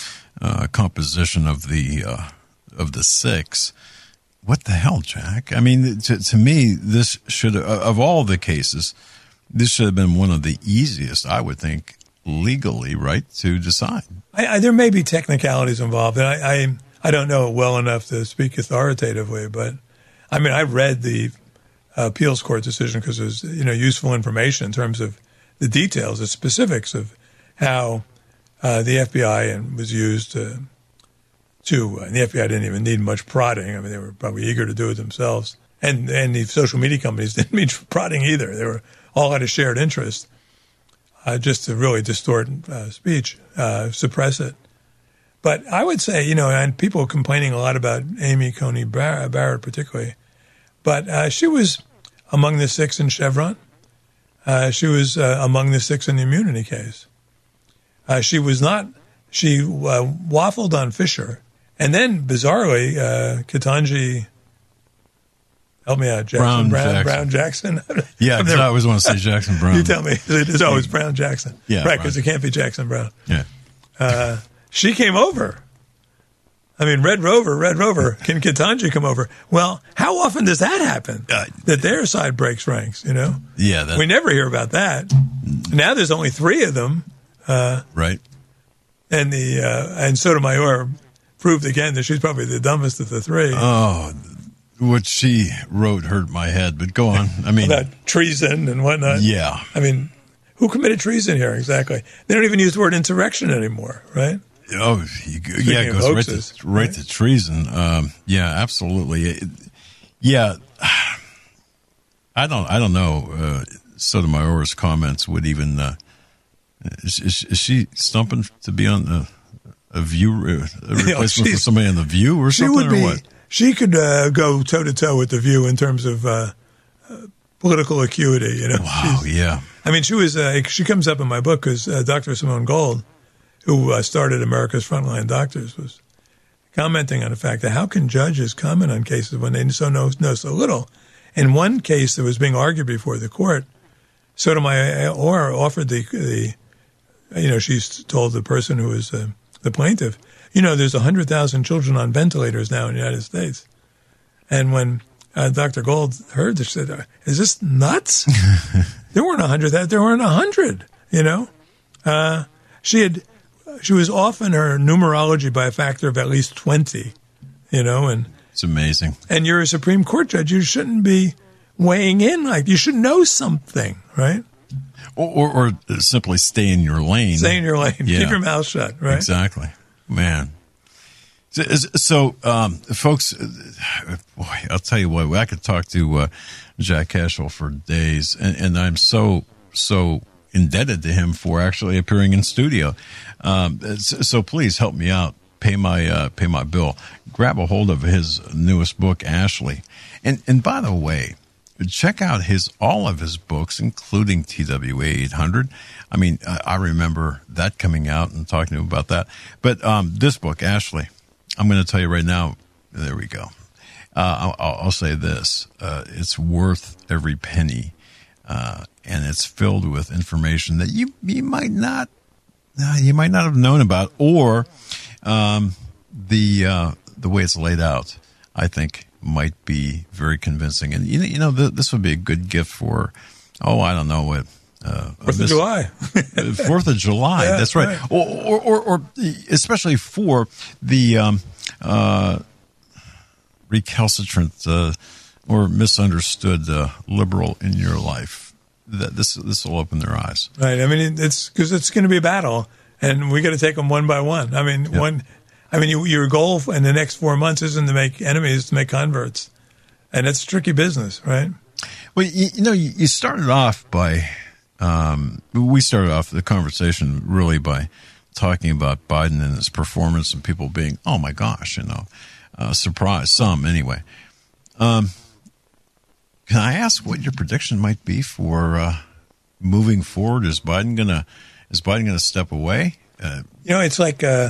uh, composition of the uh, of the six. What the hell, Jack? I mean, to, to me, this should, of all the cases, this should have been one of the easiest, I would think, legally, right, to decide. I, I, there may be technicalities involved, and I, I I don't know it well enough to speak authoritatively. But I mean, I read the uh, appeals court decision because it was, you know, useful information in terms of the details, the specifics of how uh, the F B I and was used to. To, and the F B I didn't even need much prodding. I mean, they were probably eager to do it themselves. And and the social media companies didn't need prodding either. They were all had a shared interest uh, just to really distort uh, speech, uh, suppress it. But I would say, you know, and people are complaining a lot about Amy Coney Barrett, Barrett particularly, but uh, she was among the six in Chevron. Uh, she was uh, among the six in the immunity case. Uh, she was not, she uh, waffled on Fisher. And then, bizarrely, uh, Ketanji, help me out, Jackson, Brown, Brown Jackson. Brown Jackson. Yeah, because I always want to say Jackson Brown. You tell me. It's always Brown Jackson. Yeah, right, because it can't be Jackson Brown. Yeah. Uh, she came over. I mean, Red Rover, Red Rover. Can Ketanji come over? Well, how often does that happen? Uh, that their side breaks ranks, you know? Yeah. That, we never hear about that. Now there's only three of them. Uh, right. And the uh, and Sotomayor proved again that she's probably the dumbest of the three. Oh, what she wrote hurt my head, but go on. I mean, about treason and whatnot. Yeah. I mean, who committed treason here exactly? They don't even use the word insurrection anymore, right? Oh, you, yeah, it goes right to, right, right to treason. Um, yeah, absolutely. It, yeah, I don't, I don't know. Uh, Sotomayor's comments would even. Uh, is, is, is she stumping to be on the? A view, a replacement for somebody on The View or something, would be, or what? She could uh, go toe-to-toe with The View in terms of uh, uh, political acuity, you know. Wow, She's, yeah. I mean, she was, uh, she comes up in my book because uh, Doctor Simone Gold, who uh, started America's Frontline Doctors, was commenting on the fact that how can judges comment on cases when they so know, know so little? In one case that was being argued before the court, Sotomayor offered the, the you know, she's told the person who was uh, the plaintiff, you know, there's one hundred thousand children on ventilators now in the United States. And when uh, Doctor Gold heard this, she said, is this nuts? There weren't one hundred, there weren't one hundred, you know. Uh, she had, she was off in her numerology by a factor of at least twenty, you know. And it's amazing. And you're a Supreme Court judge. You shouldn't be weighing in. Like, you should know something, right? Or, or, or simply stay in your lane. Stay in your lane. Yeah. Keep your mouth shut, right? Exactly. Man. So, so um, folks, boy, I'll tell you what, I could talk to uh, Jack Cashel for days, and, and I'm so, so indebted to him for actually appearing in studio. Um, so, so please help me out. Pay my uh, pay my bill. Grab a hold of his newest book, Ashley. And and by the way, check out his all of his books, including T W A eight hundred. I mean, I remember that coming out and talking to him about that. But um, this book, Ashley, I'm going to tell you right now. There we go. Uh, I'll, I'll say this: uh, it's worth every penny, uh, and it's filled with information that you you might not uh, you might not have known about, or um, the uh, the way it's laid out, I think, might be very convincing. And, you know, you know th- this would be a good gift for, oh, I don't know what. Uh, Fourth of July. Fourth of July. Yeah, that's right. right. Or, or, or, or especially for the um, uh, recalcitrant uh, or misunderstood uh, liberal in your life. That this this will open their eyes. Right. I mean, it's because it's going to be a battle, and we got to take them one by one. I mean, yep. one. I mean, you, your goal in the next four months isn't to make enemies, to make converts, and it's tricky business, right? Well, you, you know, you, you started off by. Um, we started off the conversation really by talking about Biden and his performance and people being, oh my gosh, you know, uh, surprised, some anyway. Um, can I ask what your prediction might be for uh, moving forward? Is Biden gonna is Biden gonna step away? Uh, you know, it's like uh,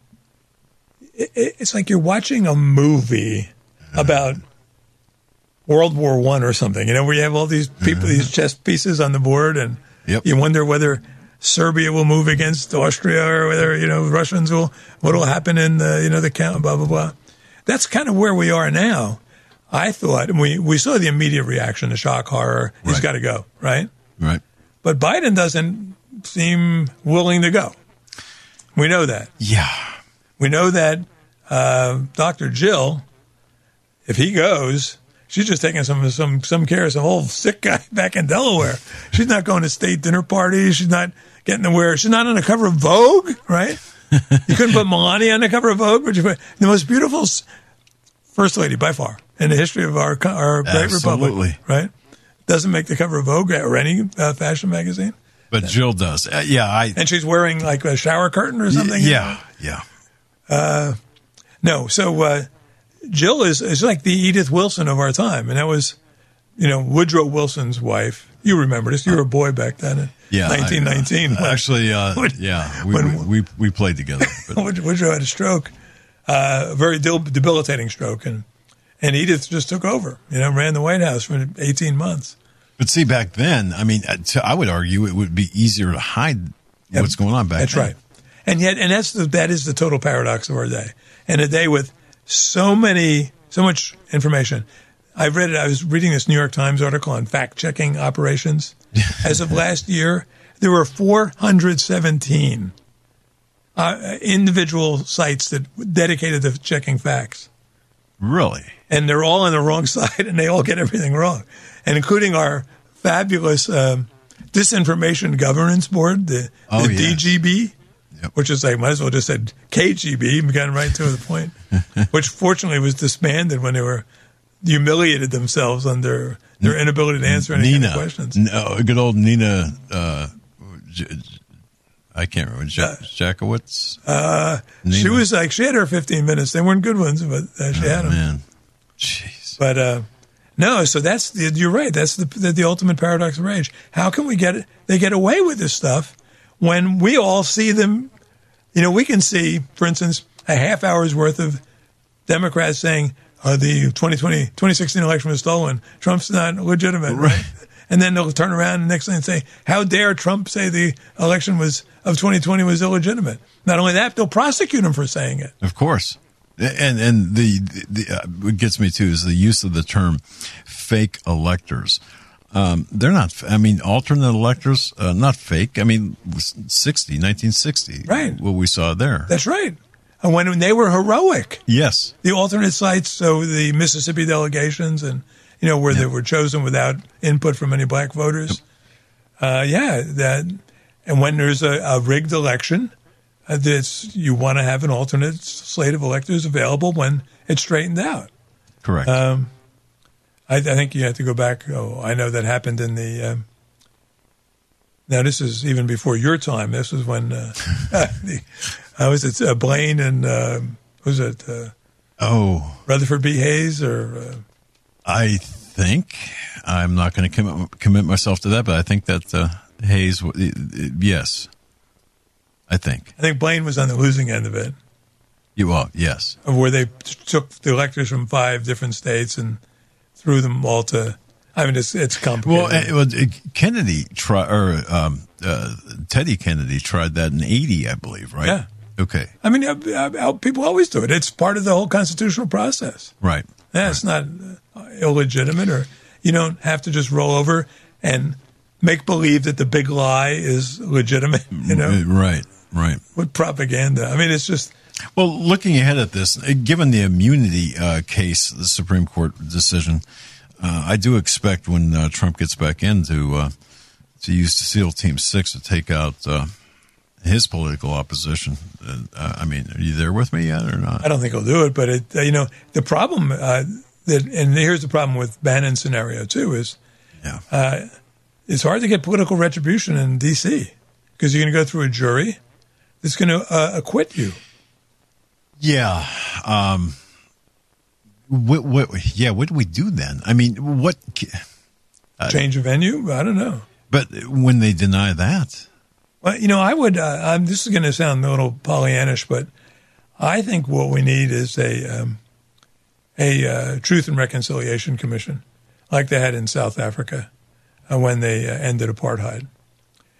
it, it's like you're watching a movie about World War One or something, you know, where you have all these people, these chess pieces on the board, and yep. you wonder whether Serbia will move against Austria, or whether, you know, Russians will, what will happen in the, you know, the count, blah, blah, blah. That's kind of where we are now. I thought, and we, we saw the immediate reaction, the shock, horror. He's Right. got to go, right? Right. But Biden doesn't seem willing to go. We know that. Yeah. We know that uh, Doctor Jill, if he goes, she's just taking some some some care of some old sick guy back in Delaware. She's not going to state dinner parties. She's not getting to wear. She's not on the cover of Vogue, right? You couldn't put Melania on the cover of Vogue, but you put the most beautiful first lady by far in the history of our our great Absolutely. republic, right? Doesn't make the cover of Vogue or any uh, fashion magazine. But Jill does. Uh, yeah. I. And she's wearing like a shower curtain or something. Yeah. Yeah. Uh, no, so uh, Jill is, is like the Edith Wilson of our time. And that was, you know, Woodrow Wilson's wife. You remember this. You were a boy back then in Yeah. nineteen nineteen. I, uh, actually, uh, when, yeah, we, when, we, we played together. But. Woodrow had a stroke, uh, a very debilitating stroke. And, and Edith just took over, you know, ran the White House for eighteen months. But see, back then, I mean, I would argue it would be easier to hide Yeah, what's going on back that's then. That's right. And yet, and that's the, that is the total paradox of our day. And a day with so many, so much information. I read it. I was reading this New York Times article on fact-checking operations. As of last year, there were four hundred seventeen uh, individual sites that dedicated to checking facts. Really? And they're all on the wrong side, and they all get everything wrong, and including our fabulous um, Disinformation Governance Board, the, Oh, the yeah. D G B, Yep. which is like, might as well just said K G B, and gotten right to the point, which fortunately was disbanded when they were humiliated themselves under their inability to answer any Nina. kind of questions. No, good old Nina, uh, J- J- I can't remember, J- Uh, Jackowitz? Uh, she Nina. was like, she had her fifteen minutes. They weren't good ones, but uh, she had Oh, them. man. Jeez. But uh, no, so that's the, you're right. That's the, the the ultimate paradox of rage. How can we get it? They get away with this stuff when we all see them. You know, we can see, for instance, a half hour's worth of Democrats saying uh, the twenty twenty, twenty sixteen election was stolen. Trump's not legitimate, right? Right. And then they'll turn around and next thing and say, "How dare Trump say the election was of twenty twenty was illegitimate?" Not only that, they'll prosecute him for saying it. Of course. And and the, the uh, what gets me too is the use of the term fake electors. Um, they're not, I mean, alternate electors, uh, not fake. I mean, sixty, nineteen sixty. Right. What we saw there. That's right. And when, when they were heroic. Yes. The alternate sites, so the Mississippi delegations, and you know where Yep. they were chosen without input from any black voters. Uh, yeah, that, and when there's a, a rigged election, uh, that's you want to have an alternate slate of electors available when it's straightened out. Correct. Um, I, I think you have to go back. Oh, I know that happened in the. Um, now this is even before your time. This was when uh, the, uh, was it uh, Blaine and uh, was it uh, oh, Rutherford B. Hayes or. Uh, I think I'm not going to commit, commit myself to that, but I think that uh, Hayes, yes, I think. I think Blaine was on the losing end of it, You well, yes. of where they t- took the electors from five different states and threw them all to. I mean, it's it's complicated. Well, it, well, it, Kennedy tried, or um, uh, Teddy Kennedy tried that in eighty, I believe, right? Yeah. Okay. I mean, uh, uh, people always do it. It's part of the whole constitutional process. Right. Yeah, right. it's not uh, illegitimate, or you don't have to just roll over and make believe that the big lie is legitimate. You know, Right. Right. with propaganda. I mean, it's just. Well, looking ahead at this, given the immunity uh, case, the Supreme Court decision, uh, I do expect when uh, Trump gets back in to uh, to use SEAL Team Six to take out uh, his political opposition. Uh, I mean, are you there with me yet or not? I don't think he'll do it, but it. Uh, you know, the problem uh, that, and here's the problem with Bannon's scenario too is, Yeah. uh, it's hard to get political retribution in D C because you're going to go through a jury that's going to uh, acquit you. Yeah. Um, what, what, yeah. What do we do then? I mean, what? Change of venue? I don't know. But when they deny that, Well, you know, I would. Uh, I'm, this is going to sound a little Pollyannish, but I think what we need is a um, a uh, Truth and Reconciliation Commission, like they had in South Africa uh, when they uh, ended apartheid,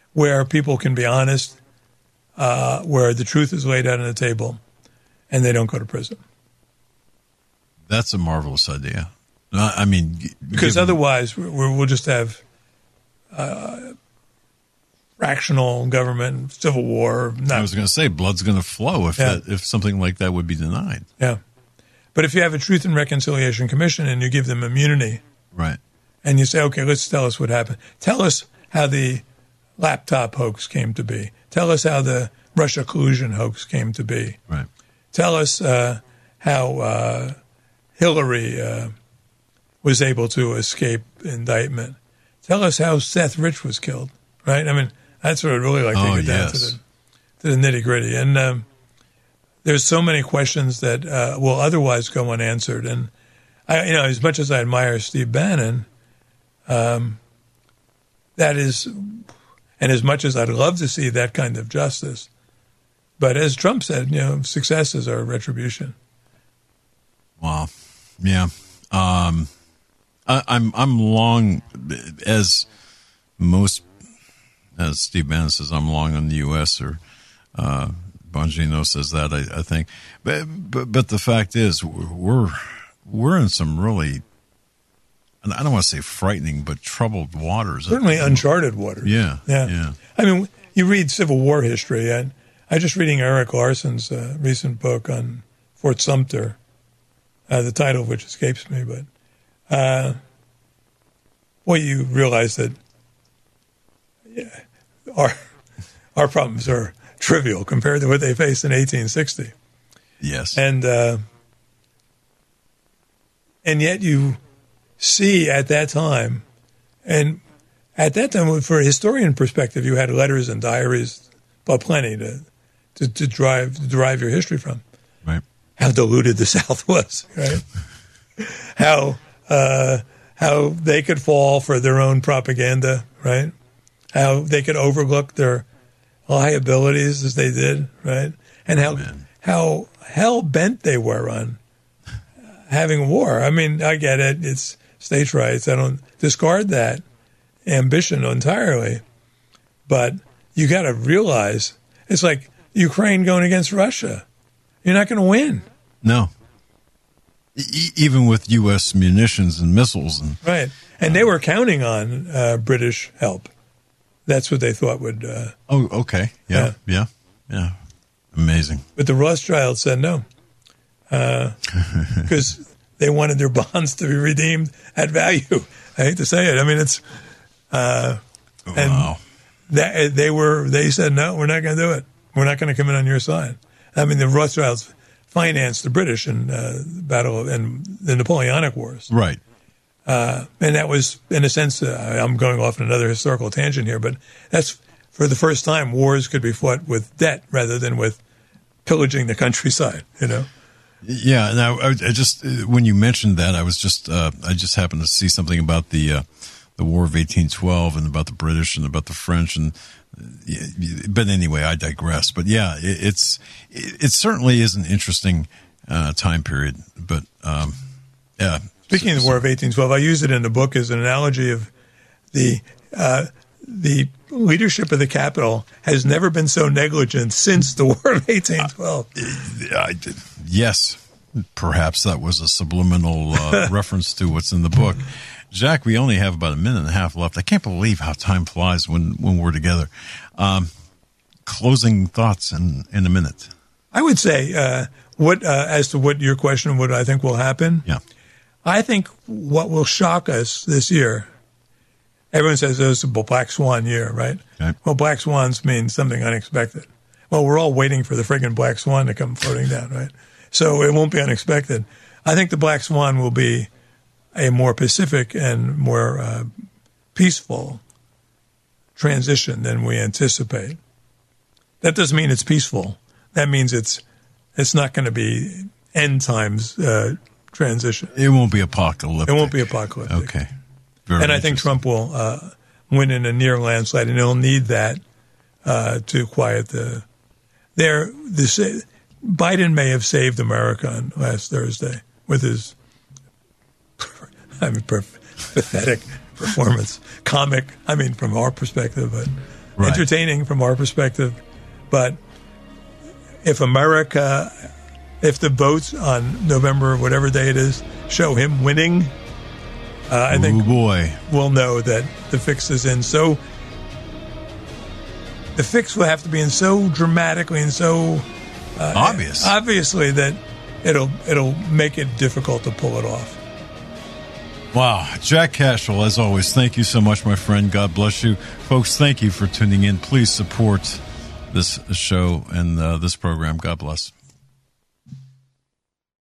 where people can be honest, uh, where the truth is laid out on the table, and they don't go to prison. That's a marvelous idea. I mean, because given, otherwise we're, we'll just have uh, fractional government, civil war. Not, I was going to say blood's going to flow if yeah. that, if something like that would be denied. Yeah, but if you have a Truth and Reconciliation Commission and you give them immunity, right, and you say, okay, let's tell us what happened. Tell us how the laptop hoax came to be. Tell us how the Russia collusion hoax came to be. Right. Tell us uh, how uh, Hillary uh, was able to escape indictment. Tell us how Seth Rich was killed, right? I mean, that's what I'd really like to oh, get down yes. to the, to the nitty-gritty. And um, there's so many questions that uh, will otherwise go unanswered. And, I, you know, as much as I admire Steve Bannon, um, that is, and as much as I'd love to see that kind of justice, but as Trump said, you know, success is our retribution. Wow. Yeah. Um, I, I'm I'm long, as most, as Steve Bannon says, I'm long on the U S, or uh, Bongino says that, I, I think. But, but but the fact is, we're we're in some really, I don't want to say frightening, but troubled waters. Certainly uncharted waters. Yeah. Yeah. Yeah. I mean, you read Civil War history, and I'm just reading Eric Larson's uh, recent book on Fort Sumter, uh, the title of which escapes me, but uh, well, you realize that yeah, our our problems are trivial compared to what they faced in eighteen sixty. Yes. And uh, and yet you see at that time, and at that time, for a historian perspective, you had letters and diaries, but plenty to to, to drive to derive your history from. Right. How diluted the South was, right? how uh, how they could fall for their own propaganda, right? How they could overlook their liabilities as they did, right? And how Man. how hell bent they were on having war. I mean, I get it; it's states' rights. I don't discard that ambition entirely, but you got to realize it's like Ukraine going against Russia. You're not going to win. No. E- even with U S munitions and missiles. And right. And they were counting on uh, British help. That's what they thought would... Uh, oh, okay. Yeah, yeah, yeah, yeah. Amazing. But the Rothschilds said no. Because uh, they wanted their bonds to be redeemed at value. I hate to say it. I mean, it's... Uh, and wow. That, they were. They said, no, we're not going to do it. We're not going to come in on your side. I mean, the Rothschilds financed the British in uh, the battle and the Napoleonic Wars. Right. Uh, and that was, in a sense, uh, I'm going off on another historical tangent here, but that's for the first time wars could be fought with debt rather than with pillaging the countryside, you know? Yeah. And I, I just, when you mentioned that, I was just, uh, I just happened to see something about the, uh, the War of eighteen twelve and about the British and about the French. And, but anyway, I digress. But yeah, it, it's, it, it certainly is an interesting uh, time period. But um, yeah. Speaking of the War of eighteen twelve, I use it in the book as an analogy of the uh, the leadership of the capital has never been so negligent since the War of eighteen twelve. Uh, I, yes, perhaps that was a subliminal uh, reference to what's in the book. Jack, we only have about a minute and a half left. I can't believe how time flies when, when we're together. Um, closing thoughts in, in a minute. I would say uh, what uh, as to what your question, what I think will happen. Yeah. I think what will shock us this year, everyone says oh, it's a black swan year, right? Okay. Well, black swans mean something unexpected. Well, we're all waiting for the friggin' black swan to come floating down, right? So it won't be unexpected. I think the black swan will be a more pacific and more uh, peaceful transition than we anticipate. That doesn't mean it's peaceful. That means it's it's not going to be end times uh, transition. It won't be apocalyptic. It won't be apocalyptic. Okay. Very and I think Trump will uh, win in a near landslide, and he'll need that uh, to quiet the. There, the Biden may have saved America on last Thursday with his. I mean, pathetic performance, comic. I mean, from our perspective, but Right. entertaining from our perspective. But if America, if the votes on November, whatever day it is, show him winning, uh, I Ooh, think boy. we'll know that the fix is in. So the fix will have to be in so dramatically and so uh, Obvious. obviously that it'll it'll make it difficult to pull it off. Wow. Jack Cashel, as always, thank you so much, my friend. God bless you. Folks, thank you for tuning in. Please support this show and uh, this program. God bless.